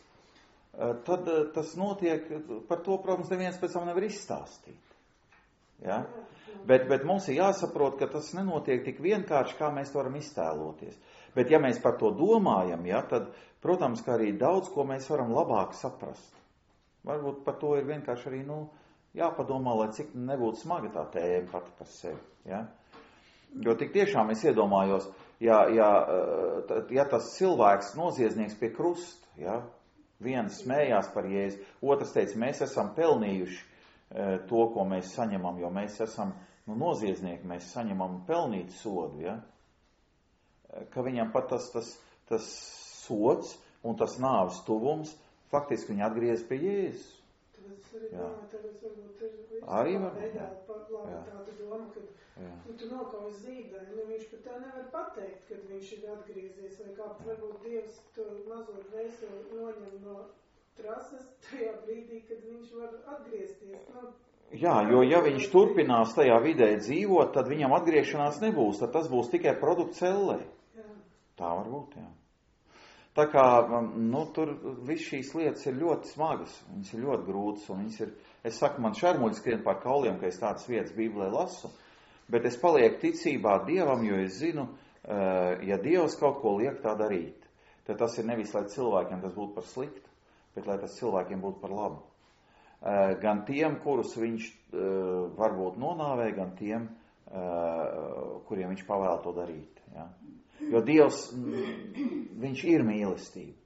tad tas notiek, par to, protams, neviens pēc tam nevar izstāstīt. Ja? Bet, bet mums ir jāsaprot, ka tas nenotiek tik vienkārši, kā mēs to varam iztēloties. Bet ja mēs par to domājam, ja, tad, protams, ka arī daudz, ko mēs varam labāk saprast. Varbūt par to ir vienkārši arī, nu, jāpadomā, lai cik nebūtu smaga tā tēma pati par sevi. Ja? Jo tik tiešām es iedomājos, ja, ja, ja tas cilvēks noziedznieks pie krusta, ja, viens smējās par Jēzu, otrs teica, mēs esam pelnījuši e, to, ko mēs saņemam, jo mēs esam, nu, noziedznieki, mēs saņemam pelnīt sodu, ja? Ka viņam pat tas, tas, tas sods un tas nāves tuvums, faktiski viņi atgriez pie Jēzus. Tāpēc arī domāju, tāpēc varbūt ir arī var veidā tāda doma, ka nu, tu nokauj zīdai, nu viņš pat tā nevar pateikt, kad viņš ir atgriezies, vai kā varbūt Dievs to mazo dvēseli noņem no trases tajā brīdī, kad viņš var atgriezties. Nu, jā, jo ja viņš turpinās tajā vidē dzīvot, tad viņam atgriešanās nebūs, tad tas būs tikai produkts ellē. Tā var būt, jā. Tā kā, nu, tur viss šīs lietas ir ļoti smagas, viņas ir ļoti grūtas, un viņas ir, es saku, man šarmuļi skrien pār kauliem, ka es tādas vietas Bībelē lasu, bet es palieku ticībā Dievam, jo es zinu, ja Dievs kaut ko liek tā darīt, tad tas ir nevis, lai cilvēkiem tas būtu par sliktu, bet lai tas cilvēkiem būtu par labu. Gan tiem, kurus viņš varbūt nonāvē, gan tiem, kuriem viņš pavēl to darīt. Ja? Jo Dievs, viņš ir mīlestība.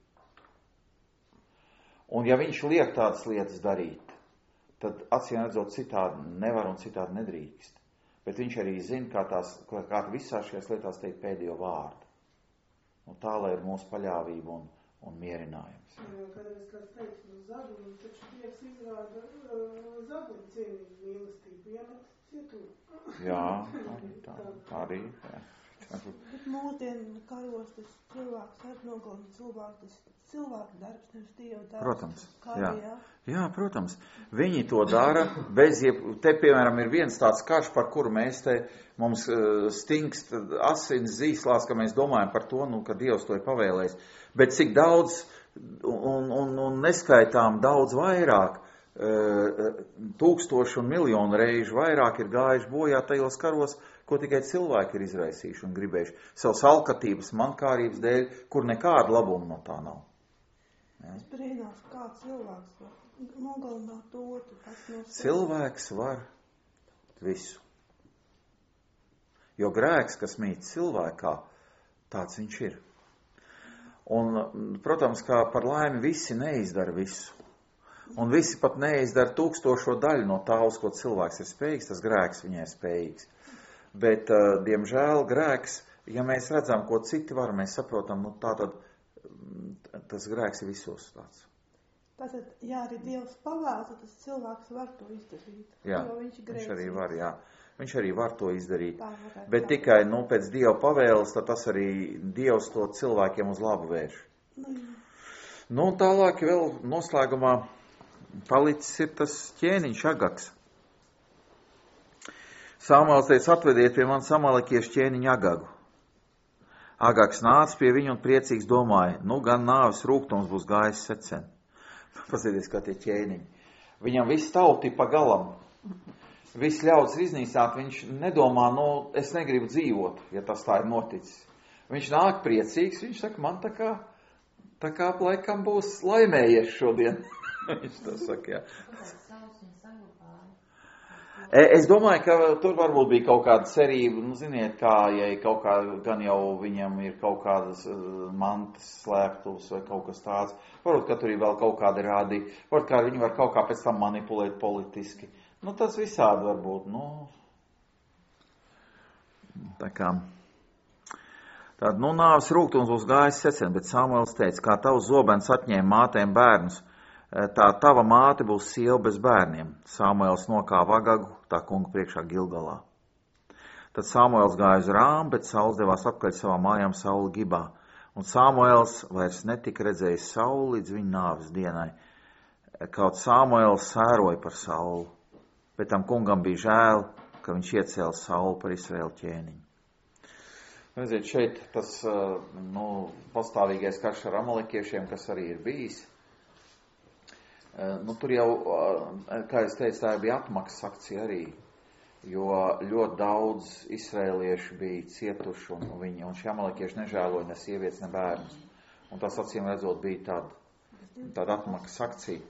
Un ja viņš liek tādas lietas darīt, tad acīm redzot citādi nevar un citādi nedrīkst. Bet viņš arī zina, kā, tās, kā visās šajās lietās teikt pēdējo vārdu. Un tā, lai ir mūsu paļāvība un, un mierinājums. Jā, kādreiz kāds teica, no zaguļiem, taču Dievs izrāda uh, zaguļu cienīgu mīlestību, iemet cietumu. Jā, tā. tā Arī, jā. Bet mūsdienu karos tas cilvēks ar nogalina cilvēku, tas cilvēku darbs, nevis Dieva darbs. Protams, Karī, jā. jā. Jā, protams. Viņi to dara bez, jeb, te, piemēram, ir viens tāds karš, par kuru mēs te, mums uh, stingst asins zīslās, ka mēs domājam par to, nu, ka Dievs to ir pavēlējis. Bet cik daudz un, un, un neskaitām daudz vairāk, uh, tūkstoši un miljonu reižu vairāk ir gājuši bojā tajos karos, ko tikai cilvēki ir izraisījuši un gribējuši savas alkatības, mankārības dēļ, kur nekāda labuma no tā nav. Ja? Es brīnās, kā cilvēks var nogalināt otru. No cilvēks var visu. Jo grēks, kas mīt cilvēkā, tāds viņš ir. Un, protams, kā par laimi visi neizdara visu. Un visi pat neizdara tūkstošo daļu no tā, uz ko cilvēks ir spējīgs, tas grēks viņai ir spējīgs. Bet, uh, diemžēl, grēks, ja mēs redzam, ko citi var, mēs saprotam, nu tā tad tas grēks ir visos tāds. Tātad, ja arī Dievs pavēl, tad tas cilvēks var to izdarīt. Jā, jo viņš, viņš arī var, jā. Viņš arī var to izdarīt. Tā, tā, bet tā. Tikai, nu, pēc Dieva pavēles, tad tas arī Dievs to cilvēkiem uz labu vērš. Nu, jā. Nu, tālāk vēl noslēgumā palicis ir tas ķēniņš Agaks. Samuēls teica, atvediet pie man samalekiešu ķēniņu Agagu. Agaks nāca pie viņu un priecīgs domāja, nu gan nāves rūgtums būs gājis secen. Pasieties, kā tie ķēniņi. Viņam viss tauti pa galam. Viss ļauds iznīcināt, viņš nedomā, nu, es negribu dzīvot, ja tas tā ir noticis. Viņš nāk priecīgs, viņš saka, man tā kā, tā kā laikam būs laimējies šodien. Viņš tā saka, jā. Es domāju, ka tur varbūt bija kaut kāda cerība, nu, ziniet, kā, ja kaut kā, gan jau viņam ir kaut kādas mantas slēptuvs vai kaut kas tāds, varbūt, ka tur ir vēl kaut kādi rādi, varbūt, kā viņi var kaut kā pēc tam manipulēt politiski. Nu, tas visādi varbūt, nu, tā kā, tāda, nu, nāves rūgtums būs gājis secen, bet Samuēls teica, kā tavs zobens atņēma mātēm bērnus, tā tava māte būs sieva bez bērniem. Samuēls nokāva Agagu, tā kunga priekšā Gilgalā. Tad Samuēls gāja uz Rāmu, bet Sauls devās apkaļ savām mājām Saula Gibā. Un Samuēls vairs netika redzējis Saulu līdz viņa nāves dienai. Kaut Samuēls sēroja par Saulu, bet tam kungam bija žēl, ka viņš iecēla Saulu par Izraēlu ķēniņu. Redziet, šeit tas, nu, pastāvīgais karš ar amalekiešiem, kas arī ir bijis. Nu, tur jau, kā es teicu, tā bija atmaksas akcija arī, jo ļoti daudz izraēliešu bija cietuši, un, viņi, un šie amalekieši nežēloja ne sievietes, ne bērnus. Un tas, acīm redzot, bija tāda, tāda atmaksas akcija.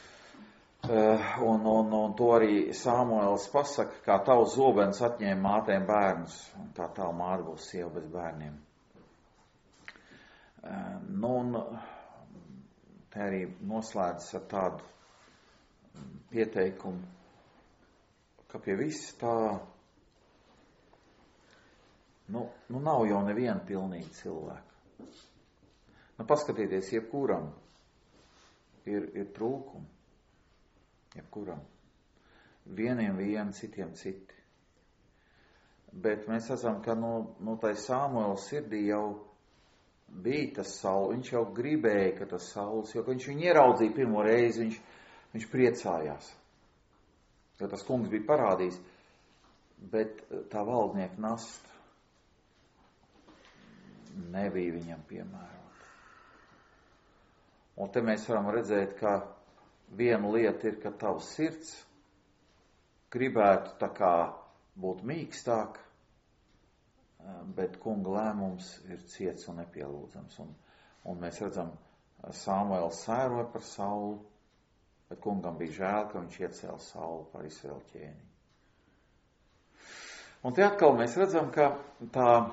Un, un, un to arī Samuēls pasaka, kā tavs zobens atņēma mātēm bērnus, un tā tā māte būs sieva bez bērniem. Nu, un te arī noslēdzas ar tādu pieteikumu, ka pie viss tā, nu, nu nav jau neviena pilnīga cilvēka. Nu, paskatieties, jebkuram ir, ir trūkumi, jebkuram. Vieniem viena, citiem citi. Bet mēs esam, ka, nu, nu tai Samuēla sirdī jau bija tas Sauls, viņš jau gribēja, ka tas Sauls, jo viņš viņu ieraudzīja pirmo reizi, viņš, viņš priecājās. Jo tas kungs bija parādījis, bet tā valdnieka nasta nebija viņam piemērota. Un te mēs varam redzēt, ka viena lieta ir, ka tavs sirds gribētu tā kā būt mīkstāk, bet kunga lēmums ir ciets un nepielūdzams. Un, un mēs redzam, Samuēls sēroja par Saulu, bet kungam bija žēl, ka viņš iecēla Saulu par Izraēlu ķēniņu. Un te atkal mēs redzam, ka tā uh,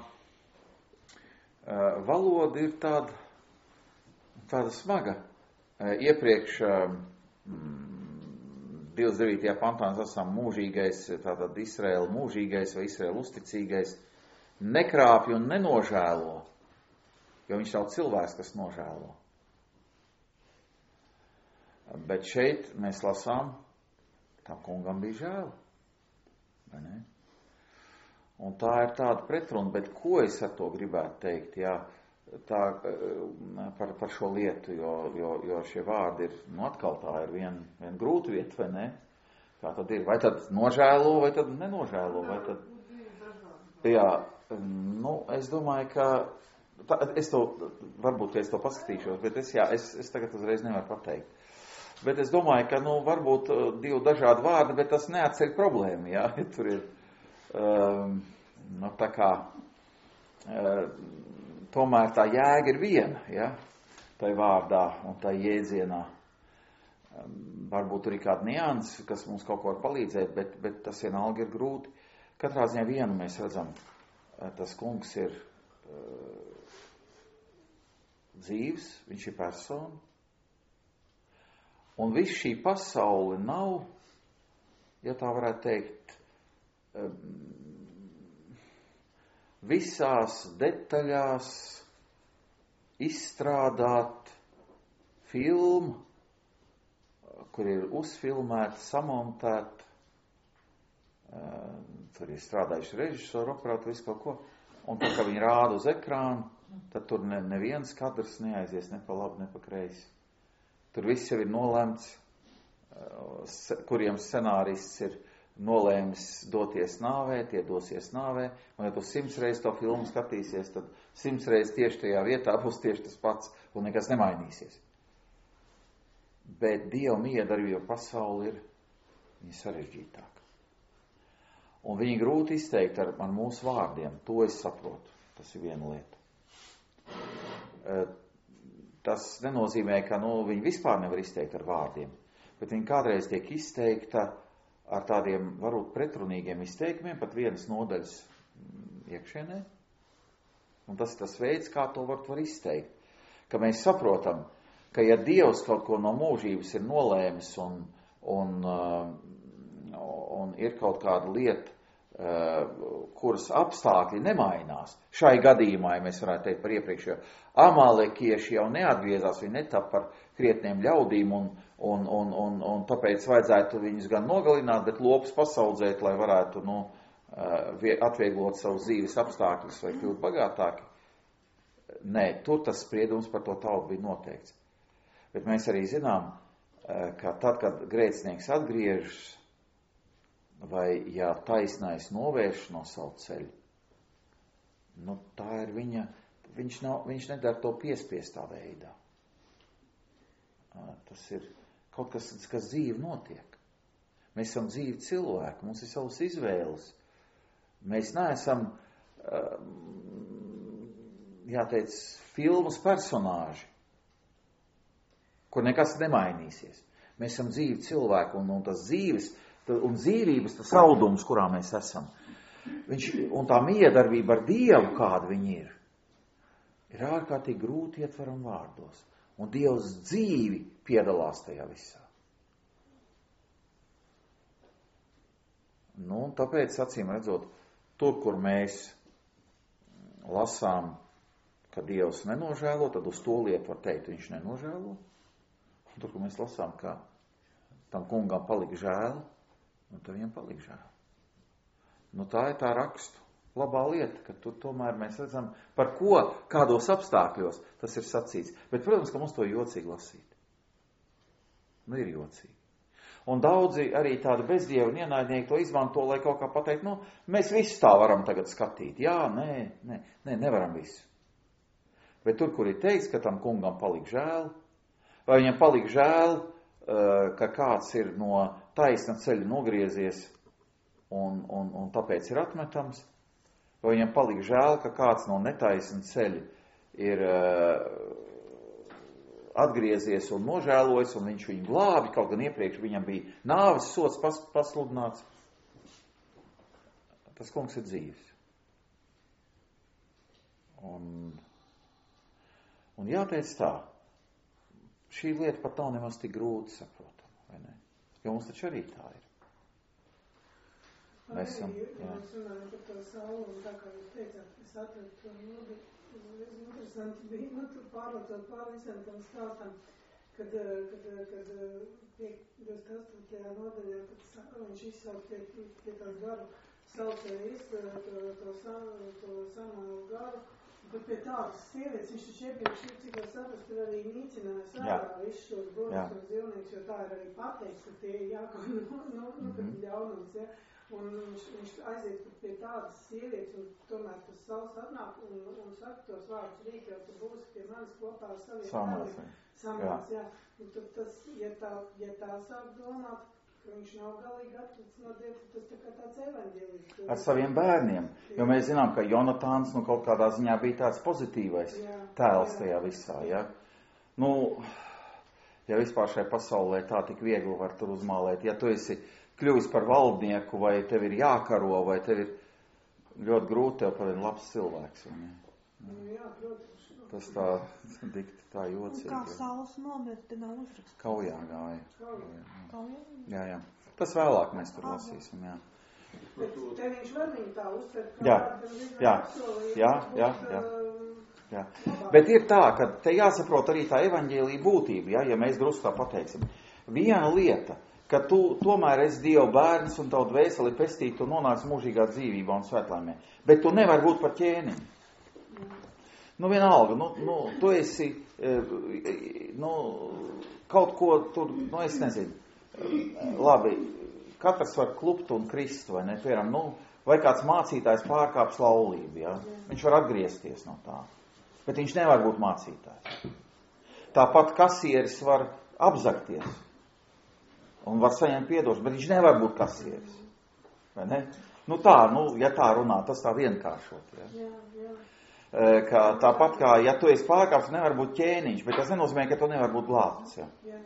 valoda ir tāda, tāda smaga. Uh, iepriekš uh, divdesmit devītajā pantā mēs esam mūžīgais, tātad Izraēla mūžīgais vai Izraēla uzticīgais, nekrāpj un nenožēlo, jo viņš nav cilvēks, kas nožēlo. Bet šeit mēs lasām, tam kungam bija žēl. Vai ne? Un tā ir tāda pretruna, bet ko es ar to gribētu teikt, jā, tā, par, par šo lietu, jo, jo, jo šie vārdi ir, nu atkal tā ir vien, vien grūta vieta, vai ne? Kā tad ir? Vai tad nožēlo, vai tad nenožēlo, vai tad... Jā, nu, es domāju, ka, tā, es to, varbūt, ka es to paskatīšos, bet es, jā, es, es tagad uzreiz nevaru pateikt. Bet es domāju, ka, nu, varbūt divi dažādi vārdi, bet tas neatceļ problēmu, jā, ja tur ir, um, nu, tā kā, uh, tomēr tā jēga ir viena, jā, tai vārdā un tai jēdzienā. Um, varbūt tur ir kāda nianses, kas mums kaut ko var palīdzēt, bet, bet tas vienalga ir grūti. Katrā ziņā vienu mēs redzam, uh, tas kungs ir uh, dzīvs, viņš ir persona. Un viss šī pasaule nav, ja tā varētu teikt, visās detaļās izstrādāt filmu, kur ir uzfilmēta, samontēta, tur ir strādājuši režisori, operātori, visu kaut ko, un tad, kad viņi rāda uz ekrānu, tad tur ne, neviens kadrs neaizies ne pa labi, ne pa kreisi. Tur viss jau ir nolemts, kuriem scenārists ir nolēmis doties nāvē, tie dosies nāvē, un ja tu simts reiz to filmu skatīsies, tad simts reiz tieši tajā vietā būs tieši tas pats, un nekas nemainīsies. Bet Dieva miedarbība pasauli ir viņa sarežģītāka. Un viņa grūti izteikt ar, ar mūsu vārdiem, to es saprotu, tas ir viena lieta. Tas nenozīmē, ka nu, viņi vispār nevar izteikt ar vārdiem, bet viņi kādreiz tiek izteikta ar tādiem varbūt pretrunīgiem izteikumiem, pat vienas nodaļas iekšienē. Un tas ir tas veids, kā to var, var izteikt. Ka mēs saprotam, ka ja Dievs kaut ko no mūžības ir nolēmis un, un, un ir kaut kāda lieta, kuras apstākļi nemainās. Šai gadījumā, ja mēs varētu teikt par iepriekšējo, amalekieši jau neatgriezās, viņi netap par krietniem ļaudīm, un, un, un, un, un tāpēc vajadzētu viņus gan nogalināt, bet lopus pasaudzēt, lai varētu nu, atvieglot savus dzīves apstākļus vai kļūt bagātāki. Nē, tur tas spriedums par to tautu bija noteikts. Bet mēs arī zinām, ka tad, kad grēcinieks atgriežas, vai ja taisnais novērš no savu ceļu, nu tā ir viņa, viņš, nav, viņš nedara to piespiestā veidā. Tas ir kaut kas, kas dzīve notiek. Mēs esam dzīvi cilvēki, mums ir savas izvēles. Mēs neesam, jāteic, filmas personāži, kur nekas nemainīsies. Mēs esam dzīvi cilvēki, un, un tas dzīves, un dzīvības, tas audums, kurā mēs esam. Viņš, un tā miedarbība ar Dievu, kāda viņi ir, ir ārkārtīgi grūti ietveram vārdos. Un Dievs dzīvi piedalās tajā visā. Nu, un tāpēc, acīm redzot, tur, kur mēs lasām, ka Dievs nenožēlo, tad uz to lietu var teikt, viņš nenožēlo. Un tur, kur mēs lasām, ka tam kungam palika žēl, un tad viņam palika žēl. Nu, tā ir tā rakstu labā lieta, ka tur tomēr mēs redzam, par ko, kādos apstākļos tas ir sacīts. Bet, protams, ka mums to jocīgi lasīt. Nu, ir jocīgi. Un daudzi arī tādi bezdieva un ienaidnieki to izmanto, lai kaut kā pateikt, nu, mēs visu tā varam tagad skatīt. Jā, nē, nē, nē, nevaram visu. Bet tur, kur ir teikts, ka tam kungam palika žēl, vai viņam palika žēl, ka kāds ir no taisna ceļa nogriezies un, un, un tāpēc ir atmetams, vai viņam palika žēl, ka kāds no netaisna ceļa ir uh, atgriezies un nožēlojas, un viņš viņu glābi, kaut gan iepriekš viņam bija nāves sods pas, pasludināts. Tas kungs ir dzīves. Un, un jāteic tā, šī lieta pat nav nemaz tik grūti saprotama, vai ne? Jo mums taču arī tā ir. Mēs esam, jā. Mēs runājam par to saulu, un tā kā jūs teicāt, es atradu to ļoti interesanti bija, nu, tur pārlacot pār visam tam stāstam, kad, kad, kad divdesmit astotajā nodaļā, kad viņš izsauc pie, pie tā garu saucējis to, to, to, to Samuelu Garu, bet pie tādas sievietes viņš taču iepriekš, cik var saprast, ir arī nīcinājis ārā visus šos burus un dzīvniekus, jo tā ir arī pateikts, ka tie ir jākau, nu, nu, nu, kad ļaunums, ja. Un viņš, viņš aiziet pie tādas sievietes, un tomēr tas savs atnāk un, un saka tos vārdus rīt, jau tu būsi pie manis kopā ar saviem Samās, Samās, jā. Un tad tas, ja tā, ja tā sāk domāt, ka viņš nav galīgi atlicis no Dieva, tas tā kā tāds evaņģēlijs. Ar saviem bērniem, jo mēs zinām, ka Jonatāns, nu, kaut kādā ziņā bija tāds pozitīvais jā, tēls tajā visā, ja. Nu, ja vispār šai pasaulē tā tik viegli var tur uzmālēt, ja tu esi kļuvis par valdnieku, vai tev ir jākaro, vai tev ir ļoti grūti tev par vienu labs cilvēks, vai ne? Nu, jā, protams. Tas tā, dikti tā jocīgi. Un kā Sauls nomirta, te nav uzraksts. Kaujā gāja. Kaujā. Kaujā? Jā, jā. Tas vēlāk mēs tur lasīsim, jā. Bet te viņš var viņu tā uztvert, kā jā, jā, jā, jā, jā, jā. Bet ir tā, ka te jāsaprot arī tā evaņģēlija būtība, ja, ja mēs drusku tā pateiksim. Viena lieta, ka tu tomēr esi Dieva bērns un tavu dvēseli pestīt, tu nonāc mūžīgā dzīvībā un svētlaimē. Bet tu nevar būt par ķēniņu. Nu, vienalga, nu, nu, tu esi, nu, kaut ko tur, nu, es nezinu, labi, katrs var klupt un krist, vai ne, piemēram, nu, vai kāds mācītājs pārkāps laulību, ja, viņš var atgriezties no tā, bet viņš nevar būt mācītājs. Tāpat kasieris var apzakties un var saņemt piedošanu, bet viņš nevar būt kasieris, vai ne? Nu tā, nu, ja tā runā, tas tā vienkāršot, ja. Jā, jā. Ka tāpat kā, ja tu esi pārkāps, nevar būt ķēniņš, bet tas nenozīmē, ka tu nevar būt glābts, ja. Jā.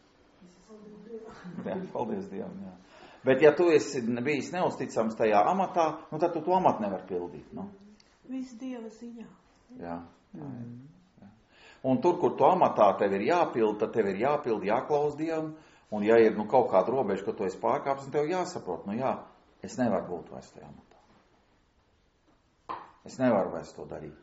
Jā, paldies Dievam, jā. Bet ja tu esi bijis neusticams tajā amatā, nu tad tu to amatu nevar pildīt, nu. Viss Dieva ziņā. Jā, jā, jā. Un tur, kur tu amatā tev ir jāpild, tad tev ir jāpild, jāklaus Dievam, un ja ir, nu, kaut kāda robeža, ka tu esi pārkāps, un tev jāsaprot, nu jā, es nevaru būt vairs tajā amatā. Es nevaru vairs to darīt.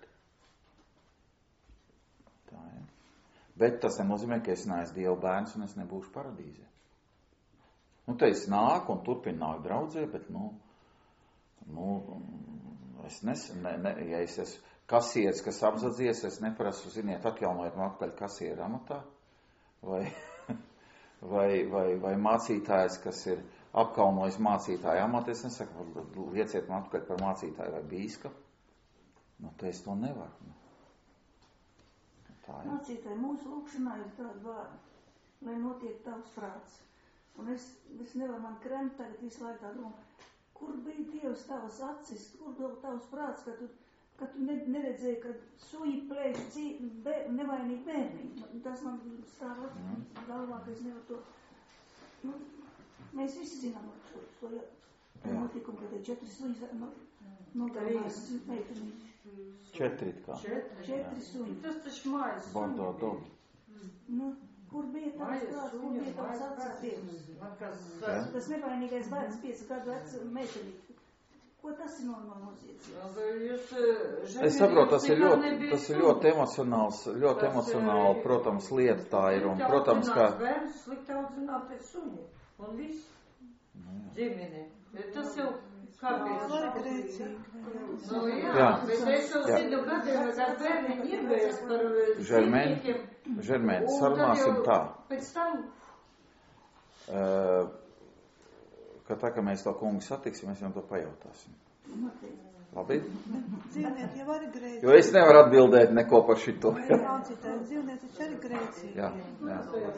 Tā, ja. Bet tas nenozīmē, ka es neesmu Dieva bērns un es nebūšu paradīzē. Nu, te es nāku un turpinu nākt draudzē, bet, nu, nu es nes, ne, ne, ja es esmu kasieris, kas apzadzies, es neprasu, ziniet, atjaunojiet man atpakaļ kasieru amatā, vai, vai, vai, vai mācītājs, kas ir apkaunojis mācītāju amatu, es nesaku, lieciet man atpakaļ par mācītāju vai bīskapu. Nu, te es to nevaru. Tā, ja. Mācītāji, mūsu lūkšanā ir tāda vārda, lai notiek tavs prāts. Un es, es nevaru man kremt tagad visu laiku tā domā, kur bija Dievs tavas acis, kur bija tavs prāts, ka tu, ka tu ne, neredzēji, ka suji plēš dzīvi, bē, nevainīgi bērniņi. Tas man stāv mm. galvā, ka es nevaru to. Nu, mēs visi zinām šo, šo notikumu, ka te četri suji no, nogalvās meitenīši. Četri kā. Četri, Četri suņi. Tas taču mājas suņi. Bordo dogi. Nu, kur bija tavs prāts, kur bija tavs acis Dievs? Ja? Tas nevainīgais bērns piecu gadu vecs meitenīti. Ko tas ir no, no noziedzības? Es saprotu, tas ir ļoti, tas ir ļoti emocionāls, ļoti tas emocionāli, protams, lieta tā ir. Un, protams, ka... Bērns slikti audzinātie suņi. Un viss. Ģimene. Tas jau kāpēc? Tā ir grēcīgi. Nu jā, jā. bet es jau zinu gadiem, kad bērni ievērst par Žermēni, Žermēni, sarunāsim tā. Pēc tam... Uh, ka tā, ka mēs to kungu satiksim, mēs viņam to pajautāsim. Labi? Dzīvnieki jau arī grēcīgi. Jo es nevaru atbildēt neko par šito. Mācītāji, dzīvnieki taču arī grēcīgi. Jā, jā.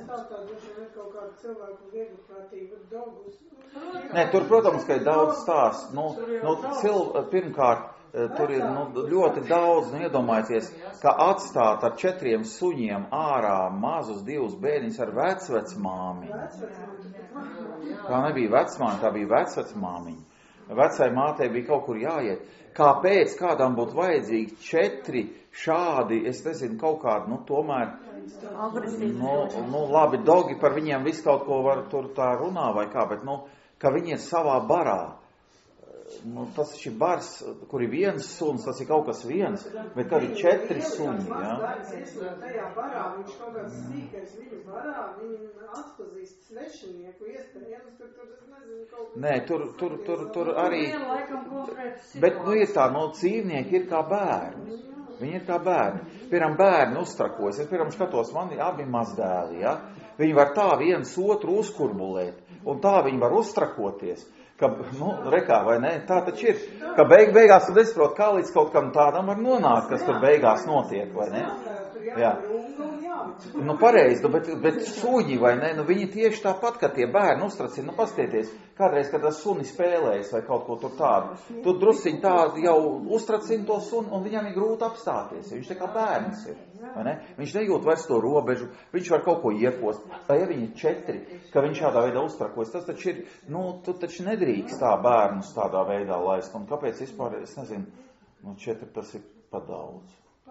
Nē, tur, protams, ka ir daudz stāsts. Nu, nu, cil, pirmkārt, tur ir nu, ļoti daudz, nu, iedomājieties, ka atstāt ar četriem suņiem ārā mazus divus bērniņus ar vecvecmāmiņu. Tā nebija vecmāmiņa, tā bija vecvecmāmiņa. Vecai mātei bija kaut kur jāiet. Kāpēc kādam būtu vajadzīgi četri šādi, es nezinu, kaut kādi, nu, tomēr, nu, nu, labi, dogi par viņiem visu kaut ko var tur tā runā vai kā, bet, nu, ka viņi ir savā barā. nu, tas ir bars, kur ir viens suns, tas ir kaut kas viens, bet kad ir četri suņi, jā. Tajā barā, viņš kaut kāds sīkais viņu barā, viņi atpazīst svešinieku iespējams, tur, tur, es nezinu, kaut kas... Nē, tur, tur, tur, tur arī... Bet, Bet, nu, ir tā, nu, dzīvnieki ir kā bērni. Viņi ir kā bērni. Piemēram, bērni uztrakojas. Es, piemēram, skatos, man ir abi mazdēli, ja? Viņi var tā viens otru uzkurbulēt, un tā viņi var uztrakoties. Ka, nu, rekā, vai ne? Tā taču ir. Ka beig, beigās tu nesaprot, kā līdz kaut kam tādam var nonākt, kas tur beigās notiek, vai ne? Jā. Nu, pareizi, bet, bet suņi, vai ne? Nu, viņi tieši tāpat, ka tie bērni uztracina. Nu, pastieties, kādreiz, kad tas suni spēlējas vai kaut ko tur tādu, tu drusciņi tādu jau uztracina to suni, un viņam ir grūti apstāties. Viņš tā kā bērns ir, vai ne? Viņš nejūt vairs to robežu, viņš var kaut ko iepost. Vai ja viņi ir četri, ka viņš šādā veidā uztrakojas, tas taču ir, nu, tu taču nedrīkst tā bērnus tādā veidā laist. Un kāpēc vispār, es nezinu, nu, četri tas ir pa daudz.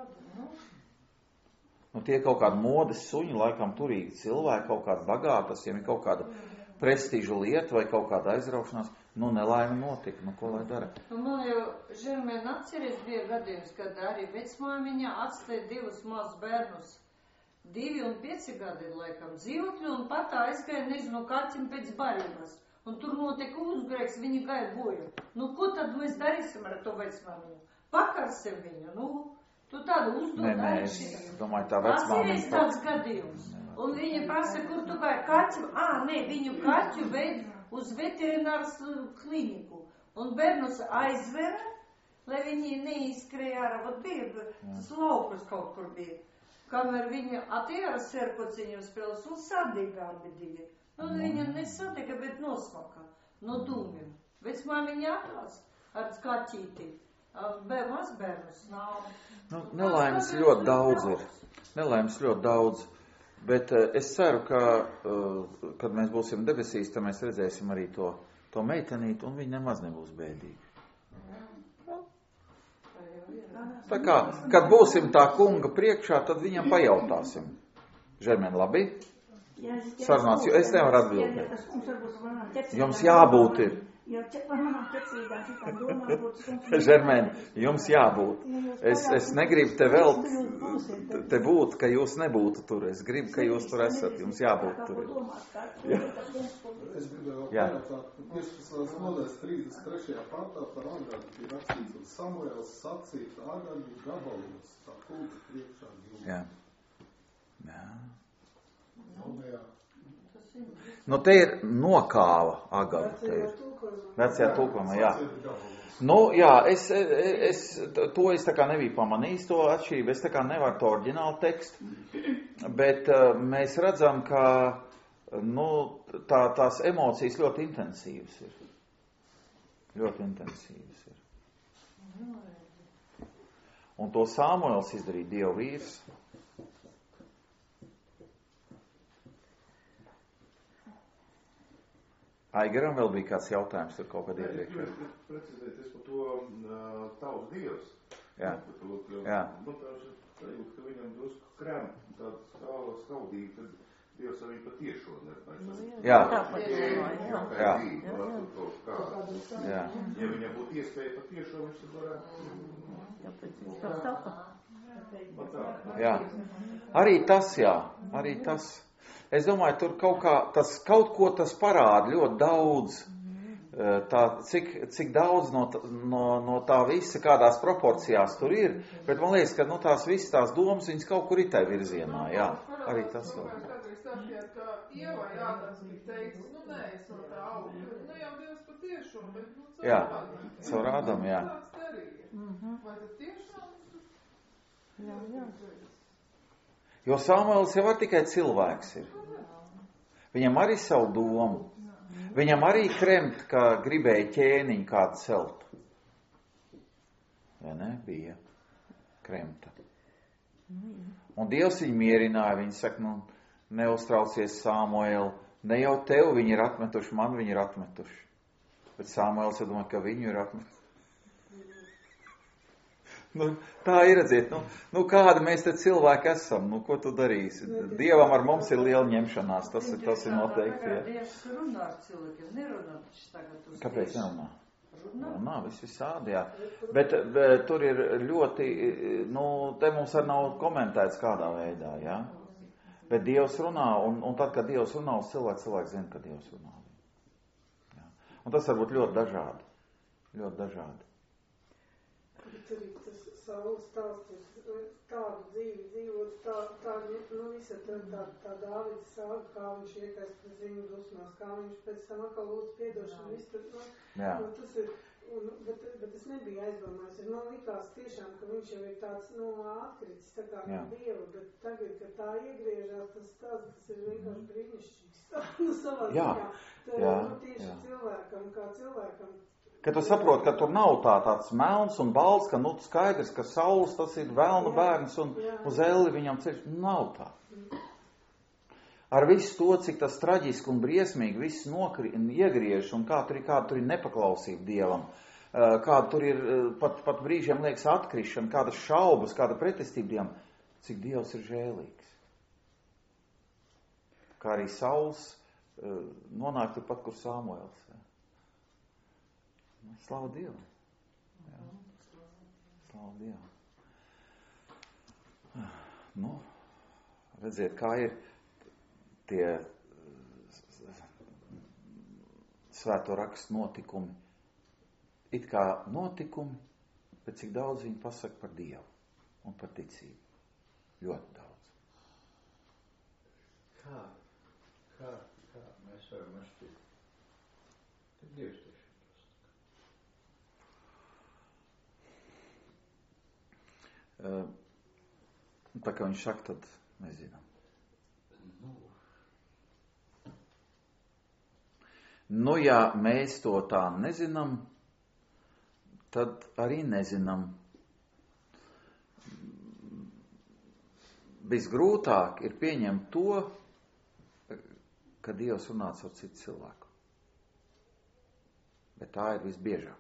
Nu, tie kaut kādi modes suņi, laikam turīgi cilvēki, kaut kādi bagāti, tas jiem ir kaut kāda prestižu lieta vai kaut kāda aizraušanās. Nu, nelaime notika, nu, ko lai dara? Nu, man jau, Žermēna, atceries bija gadījums, kad arī vecmāmiņa atstāja divus mazus bērnus. Divi un pieci gadi, laikam, dzīvokļi, un pat aizgāja, nezinu, kācim pēc barības. Un tur notika uzgrēks, viņi gāja boju. Nu, ko tad mēs darīsim ar to vecmāmiņu? Pakarsim viņu, nu... Tu tādu uzdod nē, nē, es domāju, tā vecmāmiņa... Tas ir tāds gadījums. Un viņi prasa, kur tu gāji kaķu? Ā, nē, viņu kaķu veid uz veterināras kliniku. Un bērnus aizvera, lai viņi neizskrēja ārā. Vat bija, tas laukus kaut kur bija. Kamēr viņi atēra serkociņu spēles un sadīga abi divi. Nu, viņa nesadīga, bet nosmaka no dūmiem. Vecmāmiņa atrās ar kaķīti. Maz bērnus nav. Nu, nelaimes ļoti daudz ir. Nelaimes ļoti daudz. Bet uh, es ceru, ka, uh, kad mēs būsim debesīs, tad mēs redzēsim arī to, to meitenīti, un viņa nemaz nebūs bēdīga. Tā kā, kad būsim tā kunga priekšā, tad viņam pajautāsim. Žermēn, labi? Sarunāts, jo es nevaru atbildēt. Jums jābūt ir. Jo manā ķecīgā šitā domā būtu suns. Žermēn, jums jābūt. Es, es negribu te vēl te būt, ka jūs nebūtu tur. Es gribu, ka jūs tur esat. Jums jābūt tur. Jā. Es gribēju vēl pajautāt, piecpadsmitās nodaļas trīsdesmit trešajā pantā par Agagi ir rakstīts, un Samuēls sacīja Agagi gabalos, tā kunga priekšā jūtas. Jā. Jā. Jaunajā. Nu, te ir nokāva Agagi. Vecajā tulkojumā, jā. Nu, jā, es, es, to es tā kā nebiju pamanījis, to atšķirību, es tā kā nevaru to oriģinālu tekstu, bet uh, mēs redzam, ka, nu, tā, tās emocijas ļoti intensīvas ir. Ļoti intensīvas ir. Un to Samuēls izdarīja, Dieva vīrs. Aigaram vēl bija kāds jautājums, tur kaut kad iepriekš. Precizēties par to uh, tavs Dievs. Jā. To, ka, Jā. Nu, tā ir sajūta, ka viņam drusku krem, tāda skaudīga, tad Dievs arī patiešo nepaņem. Jā. Jā. Jā. Ja viņam būtu iespēja patiešo, viņš tad varētu. Jā. Arī tas, jā. Arī tas. Es domāju, tur kaut kā, tas kaut ko tas parāda ļoti daudz, tā, cik, cik daudz no, no, no tā visa, kādās proporcijās tur ir, bet man liekas, ka, nu, tās visas tās domas, viņas kaut kur ir tai virzienā, jā, arī tas vēl. Ka Ievai Ādams bija teicis, nu nē, es no tā augu, nu jau Dievs patiešām, bet, nu, caur Jā, Ādam. caur Ādam, jā. Vai tad tiešām? Jā, jā. Jo Samuēls jau var tikai cilvēks ir. Viņam arī savu domu. Viņam arī kremt, ka gribēja ķēniņu kādu celt. Vai ne? Bija kremta. Un Dievs viņu mierināja. Viņi saka, nu, neuztraucies Samuēl. Ne jau tev viņi ir atmetuši, man viņi ir atmetuši. Bet Samuēls domā, ka viņu ir atmetuši. Nu, tā ir, redziet, nu, nu kāda mēs te cilvēki esam, nu, ko tu darīsi? Dievam ar mums ir liela ņemšanās, tas ir, tas ir noteikti, jā. Dievs runā ar cilvēkiem, nerunā taču tagad uz Kāpēc nerunā? Runā, viss visādi, jā. Bet, bet tur ir ļoti, nu, te mums arī nav komentēts kādā veidā, jā. Bet Dievs runā, un, un tad, kad Dievs runā uz cilvēku, cilvēks zina, ka Dievs runā. Jā. Un tas var būt ļoti dažādi. Ļoti dažādi. Bet arī tas Saules stāsts, tādu dzīvi dzīvot, tā, tā, nu, visa tā, tā, tā Dāvida sāga, kā viņš iekais pēc ziņu dusmās, kā viņš pēc tam atkal lūdz piedošanu, viss tur, nu, nu, tas ir, un, bet, bet es nebiju aizdomājis, man likās tiešām, ka viņš jau ir tāds, nu, atkritis, tā kā no Dieva, bet tagad, kad tā iegriežās, tas stāsts, tas ir vienkārši brīnišķīgs, nu, savā ziņā, tā, jā, nu, tieši jā. cilvēkam, kā cilvēkam, Ka tu saproti, ka tur nav tā tāds melns un balts, ka nu skaidrs, ka Sauls tas ir velna bērns un jā. Uz elli viņam ceļš. Nav tā. Ar visu to, cik tas traģiski un briesmīgi viss nokri, iegriež un kā tur ir, kāda tur ir nepaklausība Dievam, kāda tur ir pat, pat brīžiem liekas atkrišana, kādas šaubas, kāda pretestība Dievam, cik Dievs ir žēlīgs. Kā arī Sauls nonāk tur pat, kur Samuels. Slavu Dievu. Jā. Slavu Dievu. Nu, redziet, kā ir tie svēto rakstu notikumi. It kā notikumi, bet cik daudz viņi pasaka par Dievu un par ticību. Ļoti daudz. Kā, kā, kā mēs varam atšķirt? Tad Dievs tieši. Uh, tā kā viņš saka, tad mēs zinām. Nu. nu, ja mēs to tā nezinām, tad arī nezinām. Visgrūtāk ir pieņemt to, ka Dievs runāts ar citu cilvēku. Bet tā ir visbiežāk.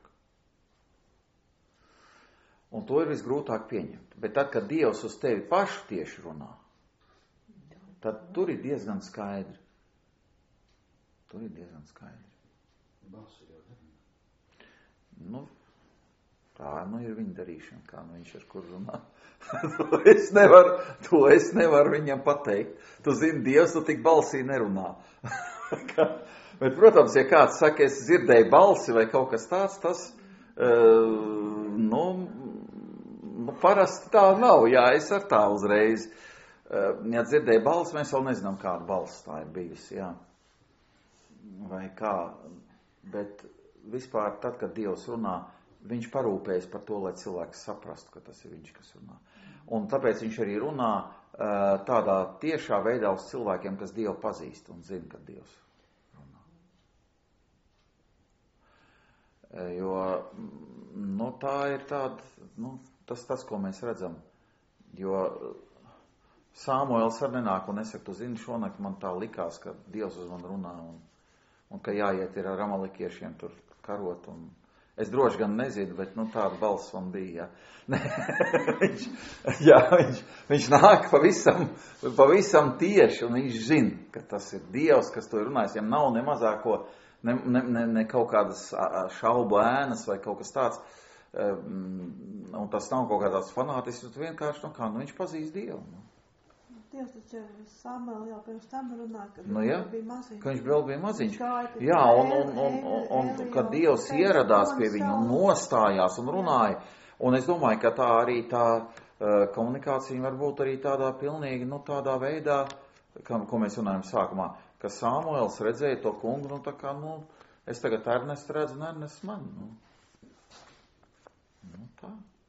Un to ir visgrūtāk pieņemt. Bet tad, kad Dievs uz tevi pašu tieši runā, tad tur ir diezgan skaidri. Tur ir diezgan skaidri. Balsi jau darīja. Nu, tā nu ir viņa darīšana, kā nu viņš ar kur runā. to, es nevaru, to es nevaru viņam pateikt. Tu zini, Dievs tu tik balsī nerunā. Bet, protams, ja kāds saka, es dzirdēju balsi vai kaut kas tāds, tas, uh, nu, Nu, parasti tā nav, jā, es ar tā uzreiz. Ja dzirdēju balsi, mēs vēl nezinām, kāda balss tā ir bijusi, jā. Vai kā, bet vispār tad, kad Dievs runā, viņš parūpējas par to, lai cilvēks saprastu, ka tas ir viņš, kas runā. Un tāpēc viņš arī runā tādā tiešā veidā uz cilvēkiem, kas Dievu pazīst un zina, ka Dievs runā. Jo, nu, tā ir tāda, nu, Tas, tas, ko mēs redzam, jo Samuels arī nenāk un nesaka, tu zini, šonakt man tā likās, ka Dievs uz man runā un, un ka jāiet ir ar amalekiešiem tur karot. Un es droši gan nezinu, bet nu tāda balss man bija, jā. viņš, jā, viņš, viņš nāk pavisam, pavisam tieši un viņš zina, ka tas ir Dievs, kas to ir runājis. Viņam nav ne mazāko, ne, ne, ne, ne kaut kādas šaubu ēnas vai kaut kas tāds. Un tas nav kaut kādās fanātisks, bet vienkārši, nu kā, nu viņš pazīst Dievu. Nu. Dievs taču Samuel jau pirms tam runā, kad nu, jā, viņš bija maziņš. Ka viņš vēl bija maziņš. Jā, un, un, un, un, un, un kad Dievs ieradās pie viņa un nostājās un runāja, un es domāju, ka tā arī tā uh, komunikācija var būt arī tādā pilnīgi, nu tādā veidā, ka, ko mēs runājam sākumā, ka Samuels redzēja to kungu, nu tā kā, nu, es tagad Ernestu redzu, un Ernests man, nu. Nu tā.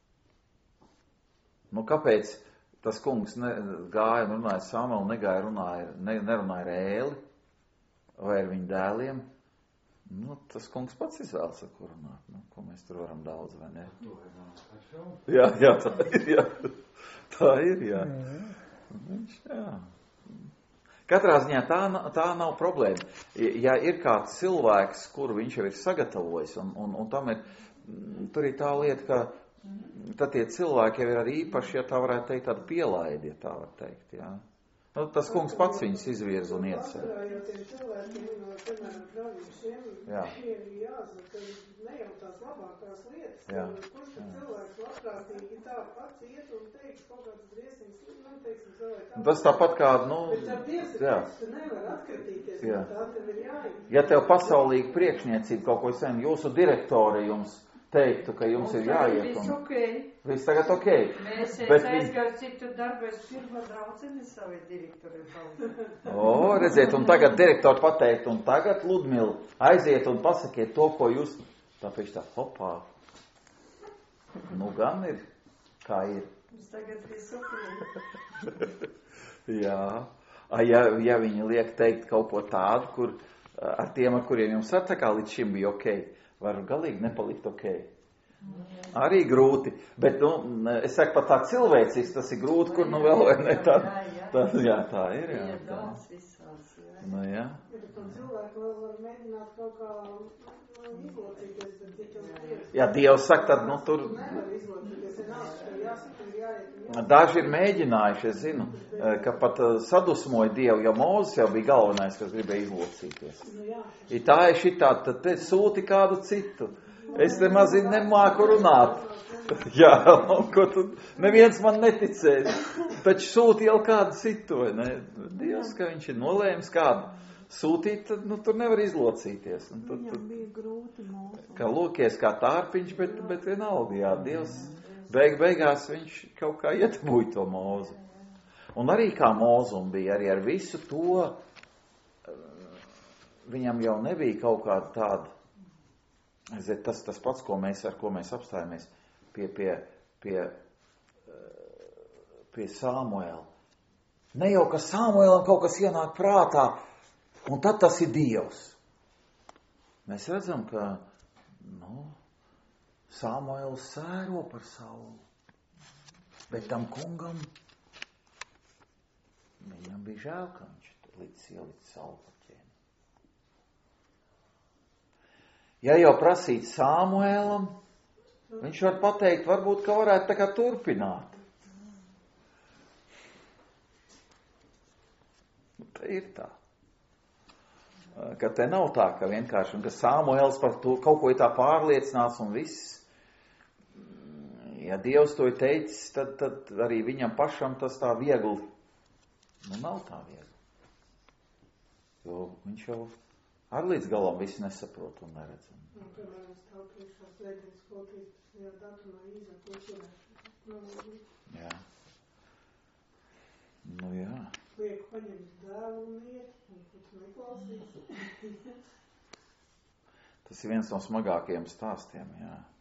Nu kāpēc tas kungs ne, gāja un runāja Samuelu, negāja runāja, ne, nerunāja ar Ēli vai ar viņu dēliem? Nu, tas kungs pats izvēlas, ar ko runāt. Nu, ko mēs tur varam daudz, vai ne? Jā, jā, tā ir, jā. Tā ir, jā. Viņš, jā. Katrā ziņā tā, tā nav problēma. Ja ir kāds cilvēks, kuru viņš jau ir sagatavojis, un, un, un tam ir tur ir tā lieta, ka tad tie cilvēki jau ir arī īpaši, ja tā varētu teikt, tāda pielaidi, ja tā var teikt, jā. Nu, tas kungs pats viņus izvirza un iecēla. Vakarā jau tiem cilvēkiem, no, piemēram, praviešiem, ir jāzina, ka ne jau tās labākās lietas, Jā. kurš tad cilvēks labprātīgi tā pats iet un teiks kaut kādas briesmīgas, man teiksim, cilvēki. Tas tāpat kā, nu, Bet tā Dievs jā. teiks, tu nevar atkritīties, Jā. no tā tev ir jāiet. Ja tev pasaulīgi priekšniecība kaut ko sen, jūsu direktori jums teiktu, ka jums ir jāiet. Viss Un... ok. Viss tagad ok. Mēs Bet aizgāju citu darbu, es pirmā draudzeni savai direktorai palīdzu. O, redziet, un tagad direktori pateikt, un tagad, Ludmila, aiziet un pasakiet to, ko jūs... Tāpēc tā, hopā. Nu, gan ir, kā ir. Mums tagad viss ok. Jā. A, ja, ja viņi liek teikt kaut ko tādu, kur ar tiem, ar kuriem jums ar tā kā līdz šim bija ok, var galīgi nepalikt ok. Arī grūti, bet, nu, es saku pat tā cilvēcis, tas ir grūti, kur, nu, vēl vai ne tā, tā, jā, tā ir, jā. Tā. Nu, jā. Bet tam cilvēku vēl var mēģināt kaut kā izlocīties, bet Dievs Dievs. Jā, Dievs saka, tad, nu, tur... Nevar izlocīties, ja nav, ka jāsaka, ir jāiet. Daži ir mēģinājuši, es zinu, ka pat sadusmoja Dievu, ja Mūzes jau bija galvenais, kas gribēja izlocīties. I tā ir šitā, tad te sūti kādu citu. Es te mazi nemāku runāt. Jā, un ko tu, neviens man neticēs. Taču sūti jau kādu citu, vai ne? Dievs, ka viņš ir nolēmis kādu sūtīt, tad, nu, tur nevar izlocīties. Un tad, Viņam bija grūti mūsu. Kā lūkies kā tārpiņš, bet, bet vienalga, jā, Dievs, beig, beigās viņš kaut kā ietabūja to Mūzu. Un arī kā Mūzum bija, arī ar visu to, viņam jau nebija kaut kāda tāda, Zet, tas, tas pats, ko mēs, ar ko mēs apstājamies pie, pie, pie, pie Samuela. Ne jau, ka Samuelam kaut kas ienāk prātā, un tad tas ir Dievs. Mēs redzam, ka, nu, Samuels sēro par Saulu, bet tam kungam, viņam bija žēl, ka viņš līdz ielicis Saulu. Ja jau prasīt Samuēlam, viņš var pateikt, varbūt, ka varētu tā kā turpināt. Tā ir tā. Ka te nav tā, ka vienkārši, un ka Samuēls par to kaut ko ir tā pārliecināts un viss. Ja Dievs to ir teicis, tad, tad arī viņam pašam tas tā viegli. Nu, nav tā viegli. Jo viņš jau ar līdz galam visu nesaprot un neredzam. Nu, piemēram, stāv priekšā slēdienas koltīstajā datumā īzāk ušķirēšanas. Jā. Nu, jā. Lieku paņemt dēlu un iet, un tu neklausīs. Tas ir viens no smagākajiem stāstiem, jā.